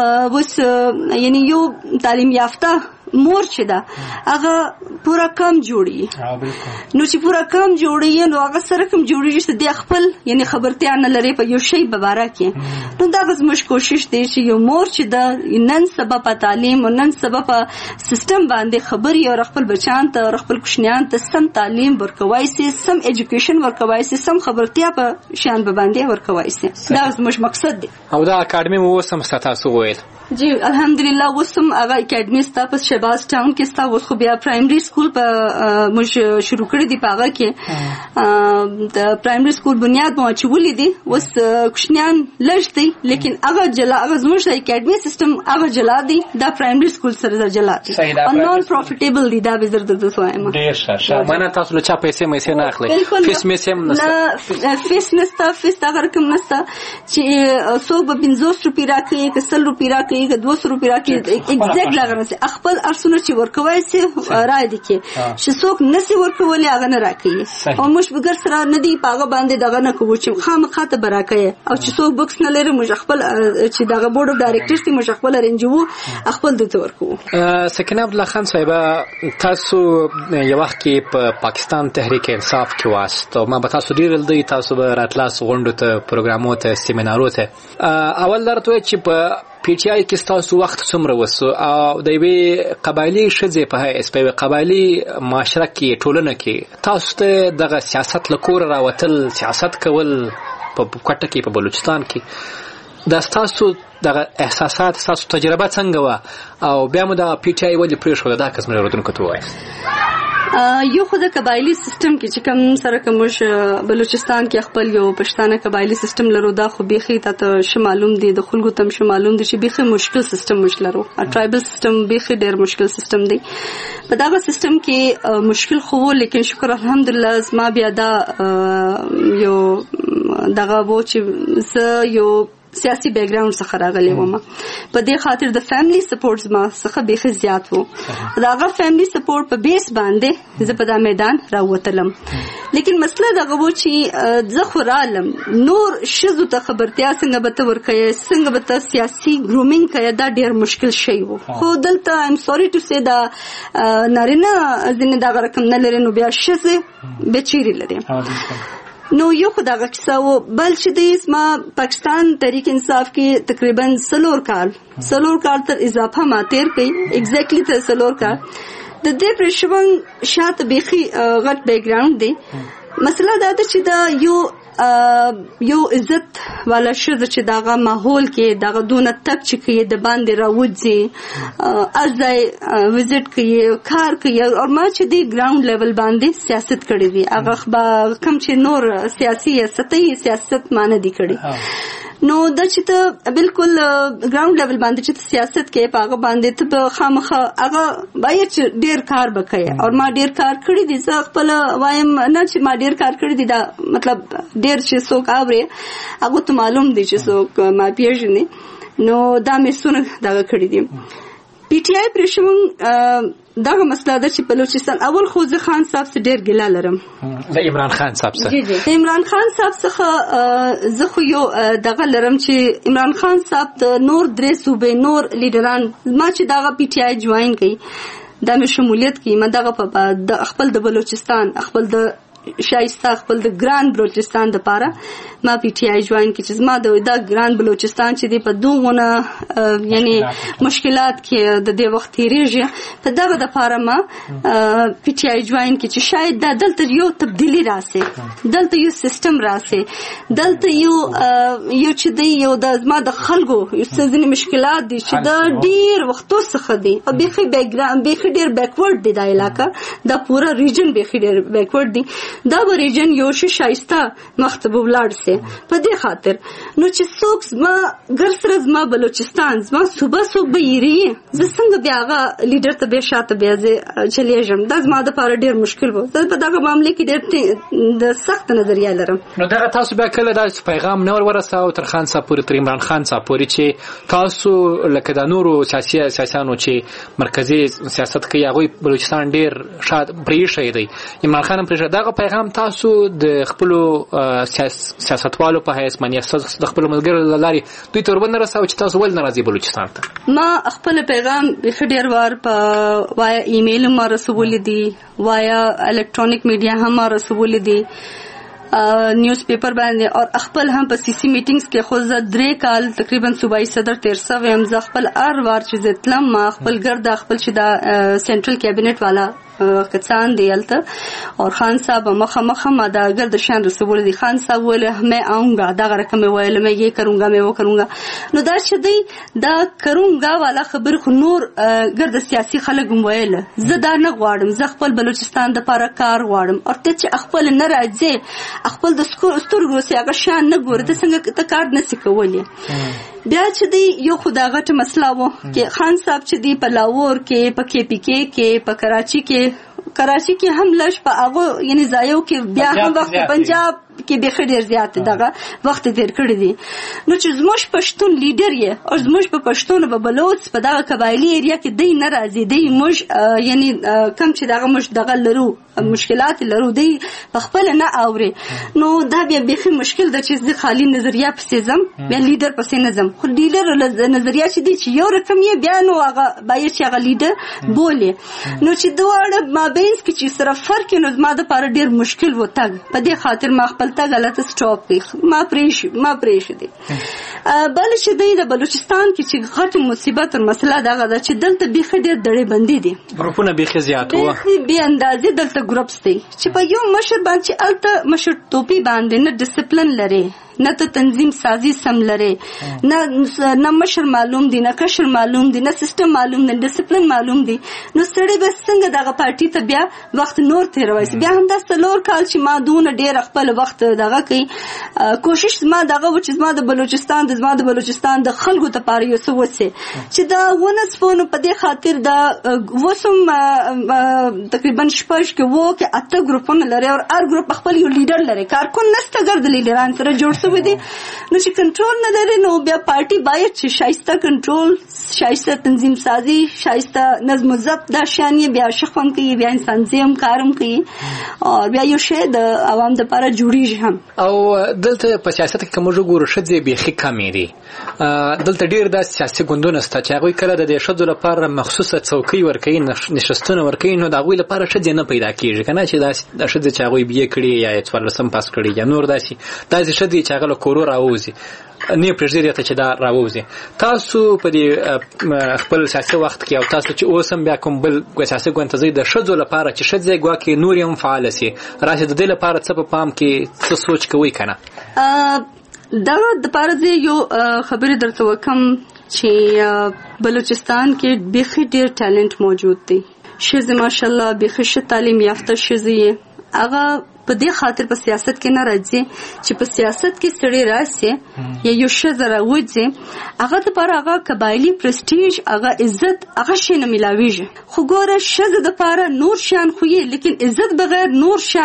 یو تعلیم یافته مور چې دا هغه پورا کم جوړي نو چې پورا کم جوړي نو هغه سره کم جوړي چې د خپل یعنی خبرتیا نه لري په یو شی په اړه کې نو دا غوښمش کوشش دی چې یو مور چې دا نن سبا په تعلیم او نن سبا په سیستم باندې خبري او خپل بچان ته او خپل کوشنیان ته سم تعلیم ورکوي سي سم ایجوکیشن ورکوي سي سم خبرتیا په شان باندې ورکوي سي دا زموږ مقصد دی او دا اکیډمي مو سم تاسو ویل جی الحمدلله وسم هغه اکیډمي ستا په شهباز ټاون کې ستا اوس خو بیا پرایمري سکول په موږ شروع کړی دی په هغه کې د پرایمري سکول بنیاد مو اچولې دي اوس کوشنیان لږ دي لیکن هغه جلا هغه زموږ د اکیډمي سیستم هغه جلا دي دا پرایمري سکول سره جلا دي او نون پروفیټیبل دي دا به زړه د وایم ډیر ښه معنی تاسو له چا پیسې مې نه اخلي فیس مې سم نه فیس نستا فیس دا رقم نستا چې 150 روپیا راکې که 100 روپیا راکې که 200 روپیا راکې ایگزیکټ لګرنه خپل ارسونه چې ورکوي سي راي دي کې چې څوک نسی ورکولي هغه نه راکې او موږ بغیر سره ندی پاغه باندې دغه نه کوو چې خامخاته براکې او چې څوک بوکس نه لري موږ خپل چې دغه بورډ اف ډایریکټرز ته موږ خپل رنجو خپل د تور کوو. سکینه عبد الله خان صاحب تاسو یو وخت کې په پاکستان تحریک انصاف کې واسطه ما به تاسو ډیر لدی تاسو به راتلاس غونډو ته پروګرامو ته سیمینارو ته اول درته چې په پی ټی آی کې تاسو وخت څومره وسو او د یوې قبایلی شذې په هیڅ په قبایلی معاشره کې ټولنه کې تاسو ته دغه سیاست لکور راوتل سیاست کول په کوټه کې په بلوچستان کې د تاسو دغه احساسات تاسو تجربه څنګه و او بیا مو د پی ټی آی ولې پرې شو دا قسم راوړونکو ته وایي یو خو د قبایلی سیستم کې چې کوم سره کوم بلوچستان کې خپل یو پښتانه قبایلی سیستم لرو دا خو بيخي ته معلوم دي د خلکو تم معلوم دي چې بيخي مشکل سیستم مش لرو ټرایبل سیستم بيخي ډېر مشکل سیستم دی په دا سیستم کې مشکل خو لیکن شکر الحمدلله ما بیا دا یو دغه وو چې زه یو سیاسي بیک گراوند څخه راغلی وم په دې خاطر د فیملی سپورټ ما څخه به زیات وو دا هغه فیملی سپورټ په بیس باندې زه په دا میدان راوتلم لیکن مسله دا غو چې زه خو رالم نور شذو ته خبرتیا څنګه به تور کوي څنګه به ته سیاسي ګرومینګ کوي دا ډیر مشکل شی وو خو دلته ایم سوري ټو سي دا نارینه ځنه دا رقم نه لري نو بیا شذ بچیری لري نو یو خدا غکسا و بل چې د اسما پاکستان تحریک انصاف کې تقریبا سلور کال تر اضافه ما تیر کړي ایگزیکټلی تر سلور کال د دې پرشون شات بيخي غټ بیک گراوند دی مسله دا ده چې دا یو عزت والا شذ چې داغه ماحول کې داغه دونه تک چې کې د باندې راوځي ازای وزټ کې کار کوي او ما چې دی ګراوند لیول باندې سیاست کړی دی هغه کم چې نور سیاسي سطحي سیاست مان دي کړی نو د چې ته بالکل ګراوند لیول باندې چې سیاست کې پاغه باندې ته خامخه هغه باید چې ډیر کار وکړي او ما ډیر کار کړی دي زه خپل وایم نه چې ما ډیر کار کړی دي دا مطلب ډیر چې څوک اوري هغه ته معلوم دي چې څوک ما پیژني نو دا میسونه دغه کړی دي. پی ټی آی پرشمن دغه مسله ده چې بلوچستان اول خو زه خان صاحب سره ډیر ګیله لرم، د عمران خان صاحب سره. د عمران خان صاحب څخه زه خو یو دغه لرم چې عمران خان صاحب د نور درې صوبې نور لیډران ما چې دغه پی ټی آی جوائن کړي دا مې شمولیت کړي، ما دغه په خپل د بلوچستان خپل د شایسته خپل د ګران بلوچستان د پاره ما پی ټی آی جوائن کړي چې ما د ګران بلوچستان چې دی په دوغونه یعنی مشکلات کې د دې وخت تیریږي په دغه د پاره ما پی ټی آی جوائن کړي چې شاید دا دلته یو تبدیلی راسي، دلته یو سیستم راسي، دلته یو چې دی یو د ما د خلکو ځینې مشکلات دي چې دا ډیر وختو څخه دي او بیخي بیکګراوند بیخي ډیر بیکورډ دی دا علاقه، دا پورا ریجن بیخي ډیر بیکورډ دی، دا ریجن یو شایسته مختبه ولاړ سي په دې خاطر. نو چې څوک زما ګر سره زما بلوچستان زما صوبه به یری زه څنګه بیا هغه لیډر ته به شاته بیا چلیږم، دا زما د پاره ډیر مشکل وو. زه په دغه معاملې کې ډیر د سخت نظریه لرم. نو دغه تاسو بیا کله دا پیغام نور ورساو تر خان صاحب پورې، تر عمران خان صاحب پورې چې تاسو لکه د نورو سیاسيانو چې مرکزی سیاست کوي هغه بلوچستان ډیر شاد پریښی دی، عمران خان پریښی دغه پیغام تاسو د خپل سیاستوالو په حیث باندې د خپل ملګرو لاري دوی ته وربند رساو چې تاسو ول ناراضي بلوچستان ته؟ ما خپل پیغام ډیر وار په وایا ایمیل ما رسول دي، وایا الکترونیک میډیا هم رسول دي، نیوز پیپر باندې او خپل هم په سی سی میټینګز کې خو زه 3 کال تقریبا صوبایي صدر تیر سوی هم زه خپل ار وار چې زتلم ما خپل ګرد خپل چې دا سنټرل کابینټ والا کسان دی الته اور خان صاحب مخه ما دا ګرد شان رسول دي. خان صاحب ویله मैं आऊंगा دا رقم ویل मैं ये करूंगा मैं वो करूंगा. نو دا چې دی دا کروںگا والا خبر خو نور ګرد سیاسي خلک ویل زه دا نه غواړم، زه خپل بلوچستان د پاره کار غواړم او ته چې خپل نه راځي خپل د سترګو سي هغه شان نه ګورې ته څنګه ته کار نسی کولې. بیا چې دی یو خدا غټه مسله وو چې خان صاحب چې دی په لاهور کې په کې پی کې په کراچي کې هم لږ په هغه یعنی ځایو کې بیا هم وخت پنجاب کې به ډیر زیات دغه وخت تیر کړی دی. نو چې زموږ پښتون لیډر یې او زموږ په پښتون په بلوچ په دغه قبایلی ایریا کې دی ناراضي دی موږ یعنی کم چې دغه موږ دغه لرو مشکلات لرو دی په خپل نه اوري. نو دا بیا به مشکل د چې خالی نظریه پسې زم بیا لیډر پسې نه زم، خو لیډر نظریه چې دی چې یو رقم یې بیا نو هغه باید چې هغه لیډر بولي. نو چې دواړه مابینس کې چې سره فرق نو زما د پاره ډیر مشکل و تګ په دې خاطر ما خپل ته غلط سټاپ کړ ما پریش دي. بل چې د بلوچستان کې چې غټ مصیبت او مسله دغه ده چې دلته بیخي ډېر دړې بندي دي، ګروپونه بیخي زیات وو، بیخي بې اندازې دلته ګروپس دي چې په یو مشر باندې الته مشر ټوپی باندې نه ډیسپلین لري، نه ته تنظیم سازی سم لري، نه مشر معلوم دي، نه کشر معلوم دي، نه سیستم معلوم دي، ډیسپلین معلوم دي. نو سړی به څنګه دغه پارټي ته بیا وخت نور تیروي؟ بیا هم د سلور کال چې ما دونه ډېر خپل وخت دغه کوي کوشش ما دغه و چې ما د بلوچستان د خلکو ته پاره یو څه وڅه چې دا ونه سپونو په دې خاطر دا وسم تقریبا شپږ کې وو کې اته ګروپونه لري او هر ګروپ خپل یو لیډر لري، کارکون نسته ګرد لیډران سره جوړ شوی دي. نو چې کنټرول نه لري نو بیا پارټي باید چې شایسته کنټرول، شایسته تنظیم سازی، شایسته نظم و ضبط دا شانې بیا شخم کوي، بیا انسان زیم کارم کوي او بیا یو شی د عوام د لپاره جوړیږي هم. او دلته په سیاست کې کوم ګورو شته بیخي کمې دي، دلته ډیر د سیاسي ګوندونه ستا چې هغه کله د شذو لپاره مخصوصه څوکۍ ورکوي، نشستونه ورکوي، نو دا غوي لپاره شته نه پیدا کیږي کنه چې دا شته چې هغه بیا کړی یا 14 پاس کړی یا نور داسي شته چې هغه کورو راوځي نه پرېږدي ته چې دا راوځي. تاسو په دې خپل سیاسي وخت کې او تاسو چې اوسم بیا کوم بل سیاسي ګوندځي د شذو لپاره چې شذ ګواکې نور هم فعال سي راځي د دې لپاره څه په پام کې څه سوچ کوي کنه؟ دا د پاره یو خبره درته وکم چې بلوچستان کې بیخي ډیر ټالنت موجود دی، شذ ماشاءالله بیخي ش تعلیم یافته شذ هغه په دې خاطر په سیاست کې نه راځي چې په سیاست کې سړی راسي یا یو شذره وځي هغه د پاره هغه قبایلی پرستیج هغه عزت هغه شي نه ملاويږي. خو ګوره شذ د پاره نور شان خو یې لیکن عزت بغیر نور شان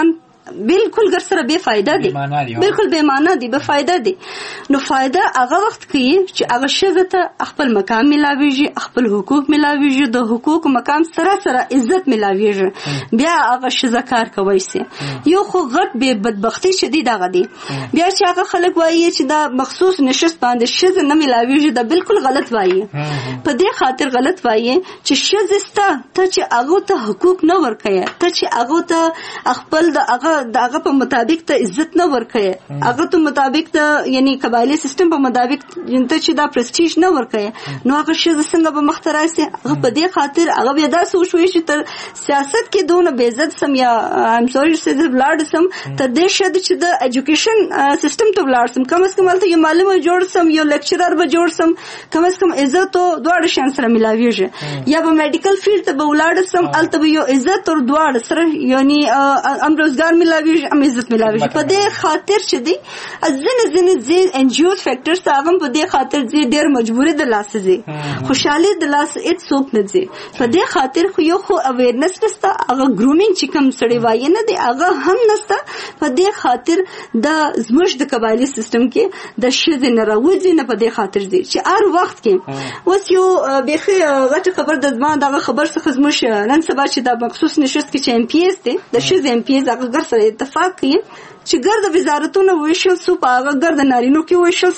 بالکل ګر سره بے فائدہ دي بالکل بے معنا دي بے فائدہ دي نو فائدہ هغه وخت کوي چې هغه شزه ته خپل مقام ملاويږي خپل حقوق ملاويږي د حقوق مقام سره عزت ملاويږي بیا هغه شزه کار کوي سي یو خو غټ به بدبختی شدید هغه دي بیا چې هغه خلک وایي چې دا مخصوص نشست باندې شزه نه ملاويږي دا بالکل غلط وایي په دې خاطر غلط وایي چې شزه ستا ته چې هغه ته حقوق نه ورکړي ته چې هغه ته خپل دغه په مطابق ته عزت نه ورکړي هغه ته مطابق ته یعنی قبایلی سیستم په مطابق ته چې دا پرستیج نه ورکړي نو هغه شزه څنګه به مخترای سي هغه په دې خاطر هغه بیا دا سوچوي چې تر سیاست کې دونه بے عزت سم یا ایم سوري چې د بلاد سم ته دې شد چې د ایجوکیشن سیستم ته بلاد سم کم از کم ته یو معلم جوړ سم یو لیکچرر به جوړ سم کم از کم عزت او دواړه شان سره ملاويږي یا په میډیکل فیلډ ته به بلاد سم الته به یو عزت او دواړه سره یعنی ام روزګار ملاويږي ام عزت ملاويږي په دې خاطر چې دی ځنه زی ان جی اوز فیکٹرز هغه په دې خاطر زی ډېر مجبوري د لاس زی خوشحالي د لاس هیڅ څوک نه زی په دې خاطر خو یو خو اویرنس نسته هغه ګرومینګ چې کوم سړی وایي نه دی هغه هم نسته په دې خاطر د زموږ د قبایلی سیستم کې د شذ نه راوځي نه په دې خاطر دی چې هر وخت کې اوس یو بيخي غټه خبر د ځوان دغه خبر څخه زموږ نن سبا چې د مخصوص نشست کې چې ام پی ایس دی د شذ ام پی ایس هغه ګر سره اتفاق کوي چې ګرد وزارتونو ویشل سو په هغه ګرد نارینو کې ویشل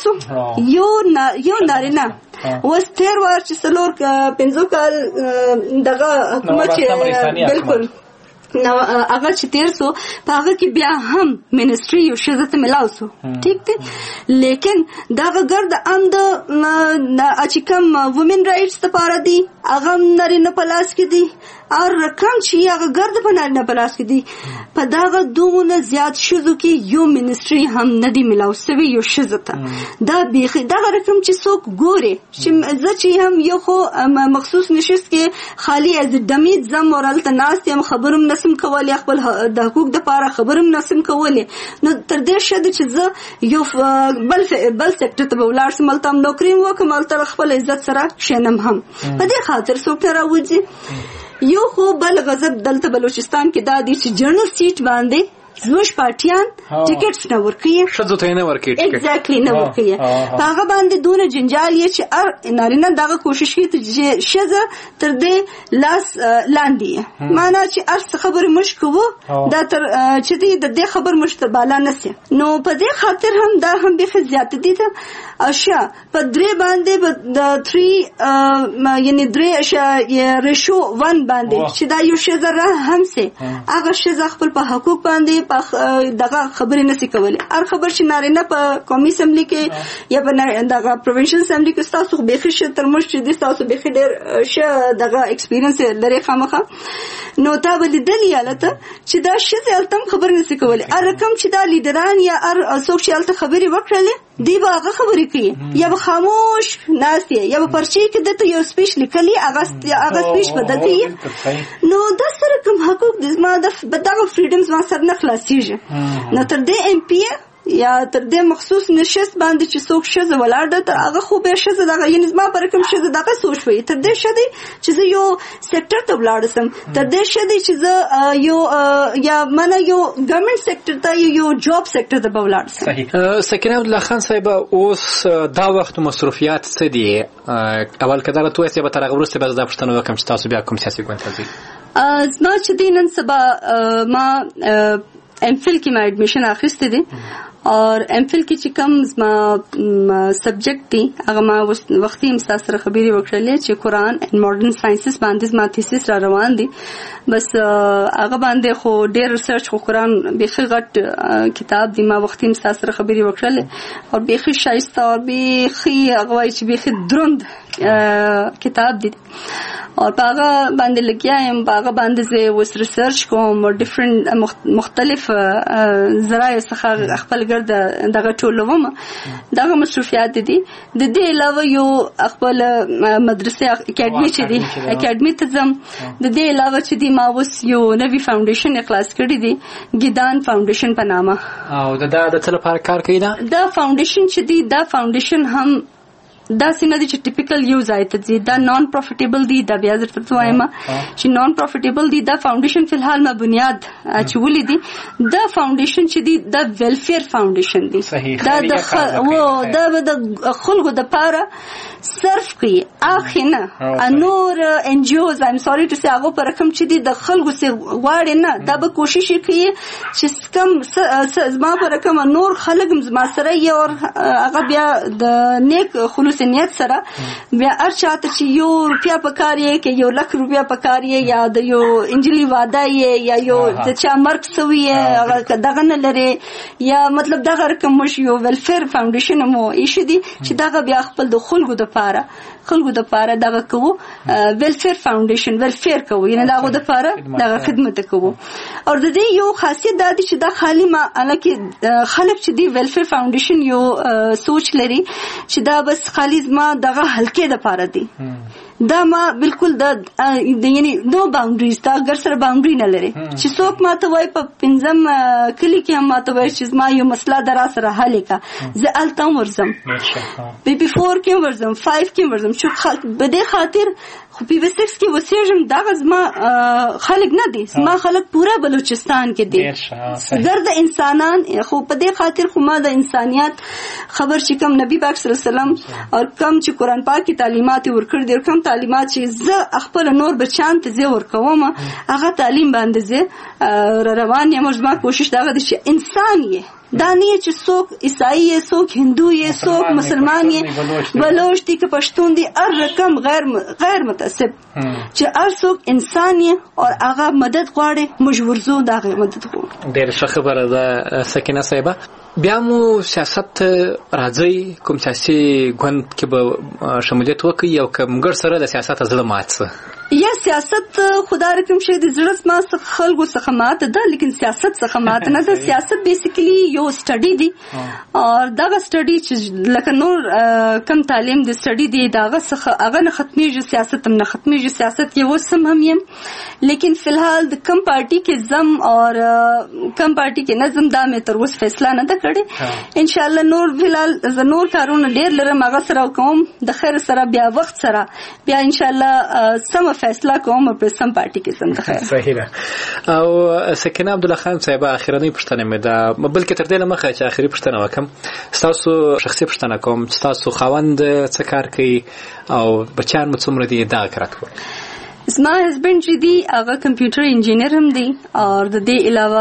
سو یو نارینه اوس تیر وار چې څلور 15 کال دغه حکومت چې بالکل نو هغه چې تیر سو په هغه کې بیا هم منسټري یو شزه ته ملاو سو ٹھیک دی لیکن دغه ګرد ام د اچکم وومن رائټس لپاره دی هغه نارینه پلاس کې دی او رقم چې هغه ګرد په نارینه پلاس کې دی په دغه دوه زیات شزو کې یو منسټري هم ندی ملاو سوي یو شزه ته دا بيخي دغه رقم چې څوک ګوري چې زه چې هم یو خو مخصوص نشست کې خالی از دمید زم ورالته ناس یم خبروم نسم کولی خپل د حقوق د پاره خبروم نسم کولی نو تر دې شد چې زه یو بل سیکټر ته ولاړ سم تم نوکری وکم تر خپل عزت سره شنم هم په دې خاطر څوک راوځي یو خو بل غضب دلته بلوچستان کې دا دي چې جنرال سیټ باندې زموږ پارټیان ټیکټس نه ورکړي شذو ته نه ورکړي ایگزیکټلی نه ورکړي هغه باندې دونه جنجال یې چې ار نارینه دغه کوشش کوي چې شذ تر دې لاس لاندې معنا چې ار خبر مشکو دا تر چې دې خبر مشتباله نسي نو په دې خاطر هم دا هم به زیاتې دي اشیا په درې باندې د 3 یعنی درې ریشو 1 باندې چې دا یو شذ را هم سي هغه شذ خپل په حقوق باندې دغه خبرې نسی کولای هر خبر چې نارینه په قومي اسمبلی کې یا په دغه پروینشل اسمبلی کې تاسو به خښ تر مش چې تاسو به ډېر شه دغه ایکسپیرینس لري خامخه نو تا ولیدل یالته چې دا شې التم خبر نسی کولای هر رقم چې دا لیډران یا هر څوک چې الته خبرې وکړلې دی به هغه خبرې کوي یا به خاموش ناس یا به پرچی کې دته یو سپیش لیکلی هغه سپیش بدل کوي نو دا سره کوم حقوق د ما د دغه فریډمز ما سره نه خلاصيږي نو تر دې ام پی یا تر دې مخصوص نشست باندې چې څوک شزه ولاړ ده تر هغه خو به شزه دغه یعنی ما پر کوم شزه دغه سوچ وي تر دې شدي چې زه یو سېکټر ته ولاړ سم تر دې شدي چې زه یو یا منه یو ګورنمنت سېکټر ته یو جاب سېکټر ته ولاړ سم صحیح سکینه عبد الله خان صاحب اوس دا وخت مصرفيات څه دي اول کله ته یې به تر هغه وروسته به دا پښتنو وکم چې تاسو بیا کوم سیاسي ګوند ته ځئ زما چې دینن سبا ما ام فل کې ما اډمیشن اخیسته دي اور ام فل کې چې کوم زما سبجیکټ دي هغه ما وختي مستاسره خبري وکړلې چې قرآن ان ماډرن ساينسز باندې زما تھیسس را روان دي بس هغه باندې خو ډېر ریسرچ خو قرآن بيخي غټ کتاب دی ما وختي مستاسره خبري وکړلې او بيخي شایسته او بيخي هغه وایي چې بيخي دروند کتاب دی اور باغه باندې لګیایم باغه باندې زه وس ریسرچ کوم ډیفرنٹ مختلف ذرایع څخه خپل ګرد دغه ټولوم دغه مصرفيات دي د دې علاوه یو خپل مدرسې اکیډمي چې دي اکیډمي ته ځم د دې علاوه چې دي ما وس یو نوی فاونډیشن اخلاص کړی دي ګیدان فاونډیشن په نامه او د څه لپاره کار کوي دا فاونډیشن چې دي دا فاونډیشن هم دا سینه دي چې ټیپیکل یو ځای ته ځي دا نان پروفیټیبل دي دا بیا درته وایم چې نان پروفیټیبل دي دا فاونډیشن فلحال ما بنیاد چولې دي دا فاونډیشن چې دي دا ویلفیر فاونډیشن دي دا د خلکو د پاره صرف کوي اخینه نور ان جی اوز ایم سوري ټو سي هغه پر رقم چې دي د خلکو سي غواړي نه دا به کوشش کوي چې کم زما پر رقم نور خلک زما سره یو هغه بیا د نیک خلوص نیت سره بیا ارچاته چې یو روپیا پکاري کې یو لک روپیا پکاري یا د یو انجلی واده یا یو د چا مرګ سوی دغه نه لري یا مطلب دغه رقم مش یو ویلفیر فاونډیشن مو ایشي دي چې دغه بیا خپل د خلکو د پاره دغه کوو ویلفیر فاونډیشن ویلفیر کوو یعنی دغه د پاره دغه خدمت کوو او د دې یو خاصیت دا دی چې دا خالی ما الکه خلک چې دی ویلفیر فاونډیشن یو سوچ لري چې دا بس خالی ما دغه حلقې د پاره دی دا ما بالکل د یعنی نو باونډریز دا ګر سره باونډری نه لري چې څوک ماته وای په پنځم کلی کې هم ماته وای چې ما یو مسله درا سره حل کا زه التم ورزم بي 4 کې ورزم 5 کې ورزم چې خلک به دې خاطر خو پی وی 6 کې وسیږم دا غزما خلک نه دي ما خلک پورا بلوچستان کې دي ګرد انسانان خو په دې خاطر خو ما د انسانيت خبر چې کوم نبی پاک صلی الله علیه وسلم او کوم چې قران پاک کی تعلیمات ورکړ دي کوم تعلیمات چې زه خپل نور بچان ته زه ورکوم هغه تعلیم باندې زه روان یم زما کوشش دا غوډه چې انسان یې دا نه چې څوک عیسائی یې څوک هندو یې څوک مسلمان یې بلوچ دي که پښتون دي هر رقم غیر متعصب چې هر څوک انسان یې او هغه مدد غواړي مجبور زو دا مدد غواړي ډېر ښه خبره ده سکینه صاحبه بیا مو سیاست راځي کوم سیاسي ګوند کې به شمولیت وکړي او کومګر سره د سیاست ځله مات یا سیاست خدا رقم شه د زړه ما څخه خلکو څخه مات ده لیکن سیاست څخه مات نه ده سیاست بیسیکلی یو سټډي دی او دا سټډي چې لکه نور کم تعلیم د سټډي دی دا څخه هغه نه ختميږي سیاست هم نه ختميږي سیاست یو سم هم یم لیکن فلحال د کم پارټي کې زم او کم پارټي کې نظم دا مې تر اوس فیصله نه ده کړې ان شاء الله نور فلحال نور کارونه ډېر لرم هغه سره کوم د خیر سره بیا وخت سره بیا ان شاء الله سم فیصله کوم په سم پارټي کې سم ده صحیح ده او سکینه عبدالله خان صاحب اخیرنی پښتنه مې ده بلکې تر دې مخه چې اخیری پښتنه وکم تاسو شخصي پښتنه کوم تاسو خاوند څه کار کوي او بچان مو څومره دي دا کراتو زما هسبند چې دی هغه کمپیوټر انجینر هم دی او د دې علاوه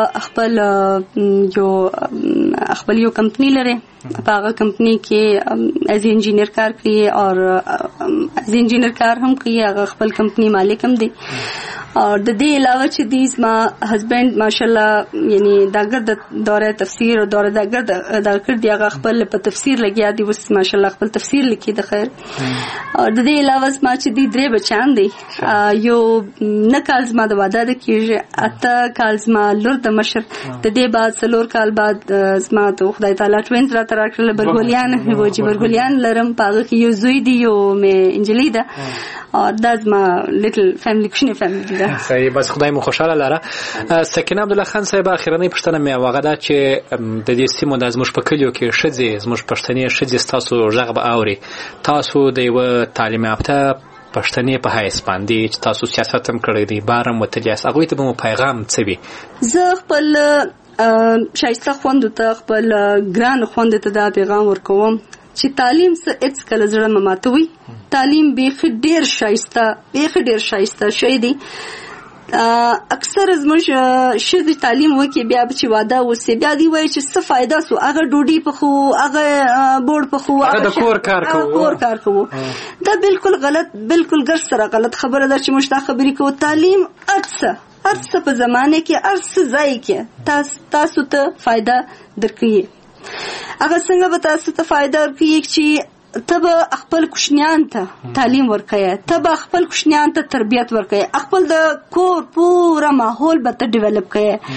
خپل یو کمپنی لري په هغه کمپنی کې ایز انجینر کار کوي او ایز انجینر کار هم کوي هغه خپل کمپنی مالک هم دی او د دې علاوه چې دی زما هسبند ماشاءالله یعنی داګر د دوره تفسیر او دوره داګر دی هغه خپل په تفسیر لګیا دی وس ماشاءالله خپل تفسیر لیکي د خیر او د دې علاوه زما چې دی درې بچان دی یو نه کال زما د واده د کېږي اته کال زما لور د مشر د دې بعد څلور کال بعد زما ته خدای تعالی ټوینز را تر کړل برګولیان لرم پاغه کې یو زوی دی یو مې انجلی ده او دا زما لیټل فیملی کوشنه فیملی ده صحیح بس خدای مو خوشاله لاره سکینه عبدالله خان صاحب اخیرنی پښتنه مې واغدا چې د دې سیمو د زموږ په کلیو کې شذې زموږ پښتنې شذې تاسو ژغب اوري تاسو د یو تعلیم یافته پښتنې په حیث باندې چې تاسو سیاست هم کړی دی بارم وتلیاس هغه ته مو پیغام څه وي زه خپل شایسته خوند ته خپل ګران خوند ته دا پیغام ورکوم چې تعلیم څه اڅ کله زړه ماتوي تعلیم به ډیر شایسته شي دی اکثر زموږ شذ تعلیم وکي بیا چې واده وسي بیا دی وای چې څه فائدہ سو هغه ډوډۍ په خو هغه بورډ په خو هغه کور کار کوو دا بالکل غلط بالکل ګر سره غلط خبره ده چې موږ دا خبرې کوو تعلیم ارڅ په زمانه کې ارڅ ځای کې تاسو ته فائدہ درکړي هغه څنګه به تاسو ته فائدہ ورکړي چې تب خپل کوشنیان ته تعلیم ورکړي تب خپل کوشنیان ته تربیت ورکړي خپل د کور پورا ماحول به ته ډیولپ کړي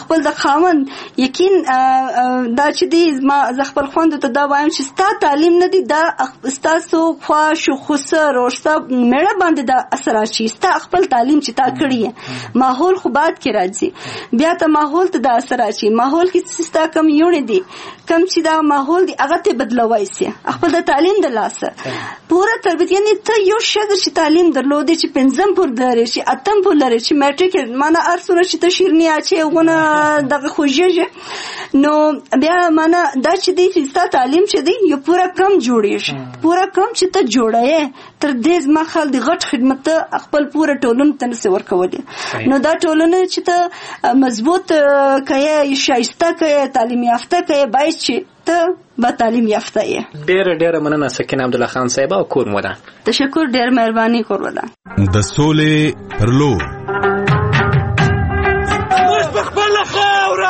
خپل د خاوند یقین دا چې دی زه خپل خویندو ته دا وایم چې ستا تعلیم نه دی دا ستاسو خواش او خسر او ستا مېړه باندې دا اثر اچي ستا خپل تعلیم چې تا کړی ماحول خو بعد کې راځي بیا ته ماحول ته دا اثر اچي ماحول کې ستا کم یونې دي کم چې دا ماحول دی هغه ته بدلوي سي خپل د تعلیم د لاسه پوره تربیت یعنی ته یو شګه چې تعلیم درلودي چې پنځم پور لري چې اتم پور لري چې میټریک معنا ارسونه چې ته شیرنی اچي غونه دغه خوږه نو بیا معنا دا چې دی چې ستا تعلیم چې دی یو پوره کم جوړیږي پوره کم چې ته جوړه تر دې ما خل د غټ خدمت خپل پوره ټولنه ته نس ورکولې نو دا ټولنه چې ته مضبوط کړي شایسته کړي تعلیم یافته کړي باید چې ته با تعلیم یافته یې ډېر مننه سکینه عبدالله خان صاحب او کور مو ده تشکر ډېر مهرباني کور ودا د سولې پر لور خپل خاوره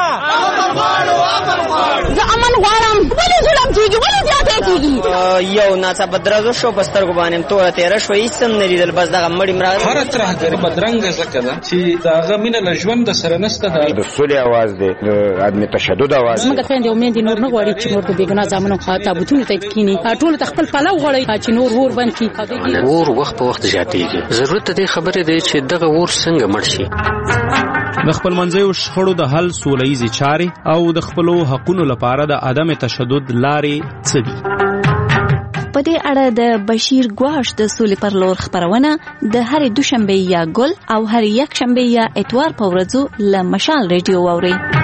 زه امن غواړم ولې ظلم کیږي ولې زیاته کیږي یو ناڅاپه درزو شو په سترګو باندې توره تېره شوه هېڅ هم نه لیدل بس دغه مړي مړه هره ترهګري بدرنګه ځکه ده چې د هغه مینه له ژونده سره نشته ده د سولې اواز دی د عدم تشدد اواز زموږ خویندې او میندې نور نه غواړي چې نور په بېګناه زامنو تابوتونو ته کښېني ټولو ته خپل پلو غواړي چې نور اور بند کړي اور وخت په وخت زیاتېږي ضرورت د دې خبرې دی چې دغه اور څنګه مړ شي د خپلمنځیو شخړو د حل سوله ییزې چارې او د خپلو حقونو لپاره د عدم تشدد لارې څه دي په دې اړه د بشیر ګواش د سولې پر لور خبرونه د هرې دوشنبه یا ګل او هرې یکشنبه یا اتوار په ورځو له مشال ریډیو واورئ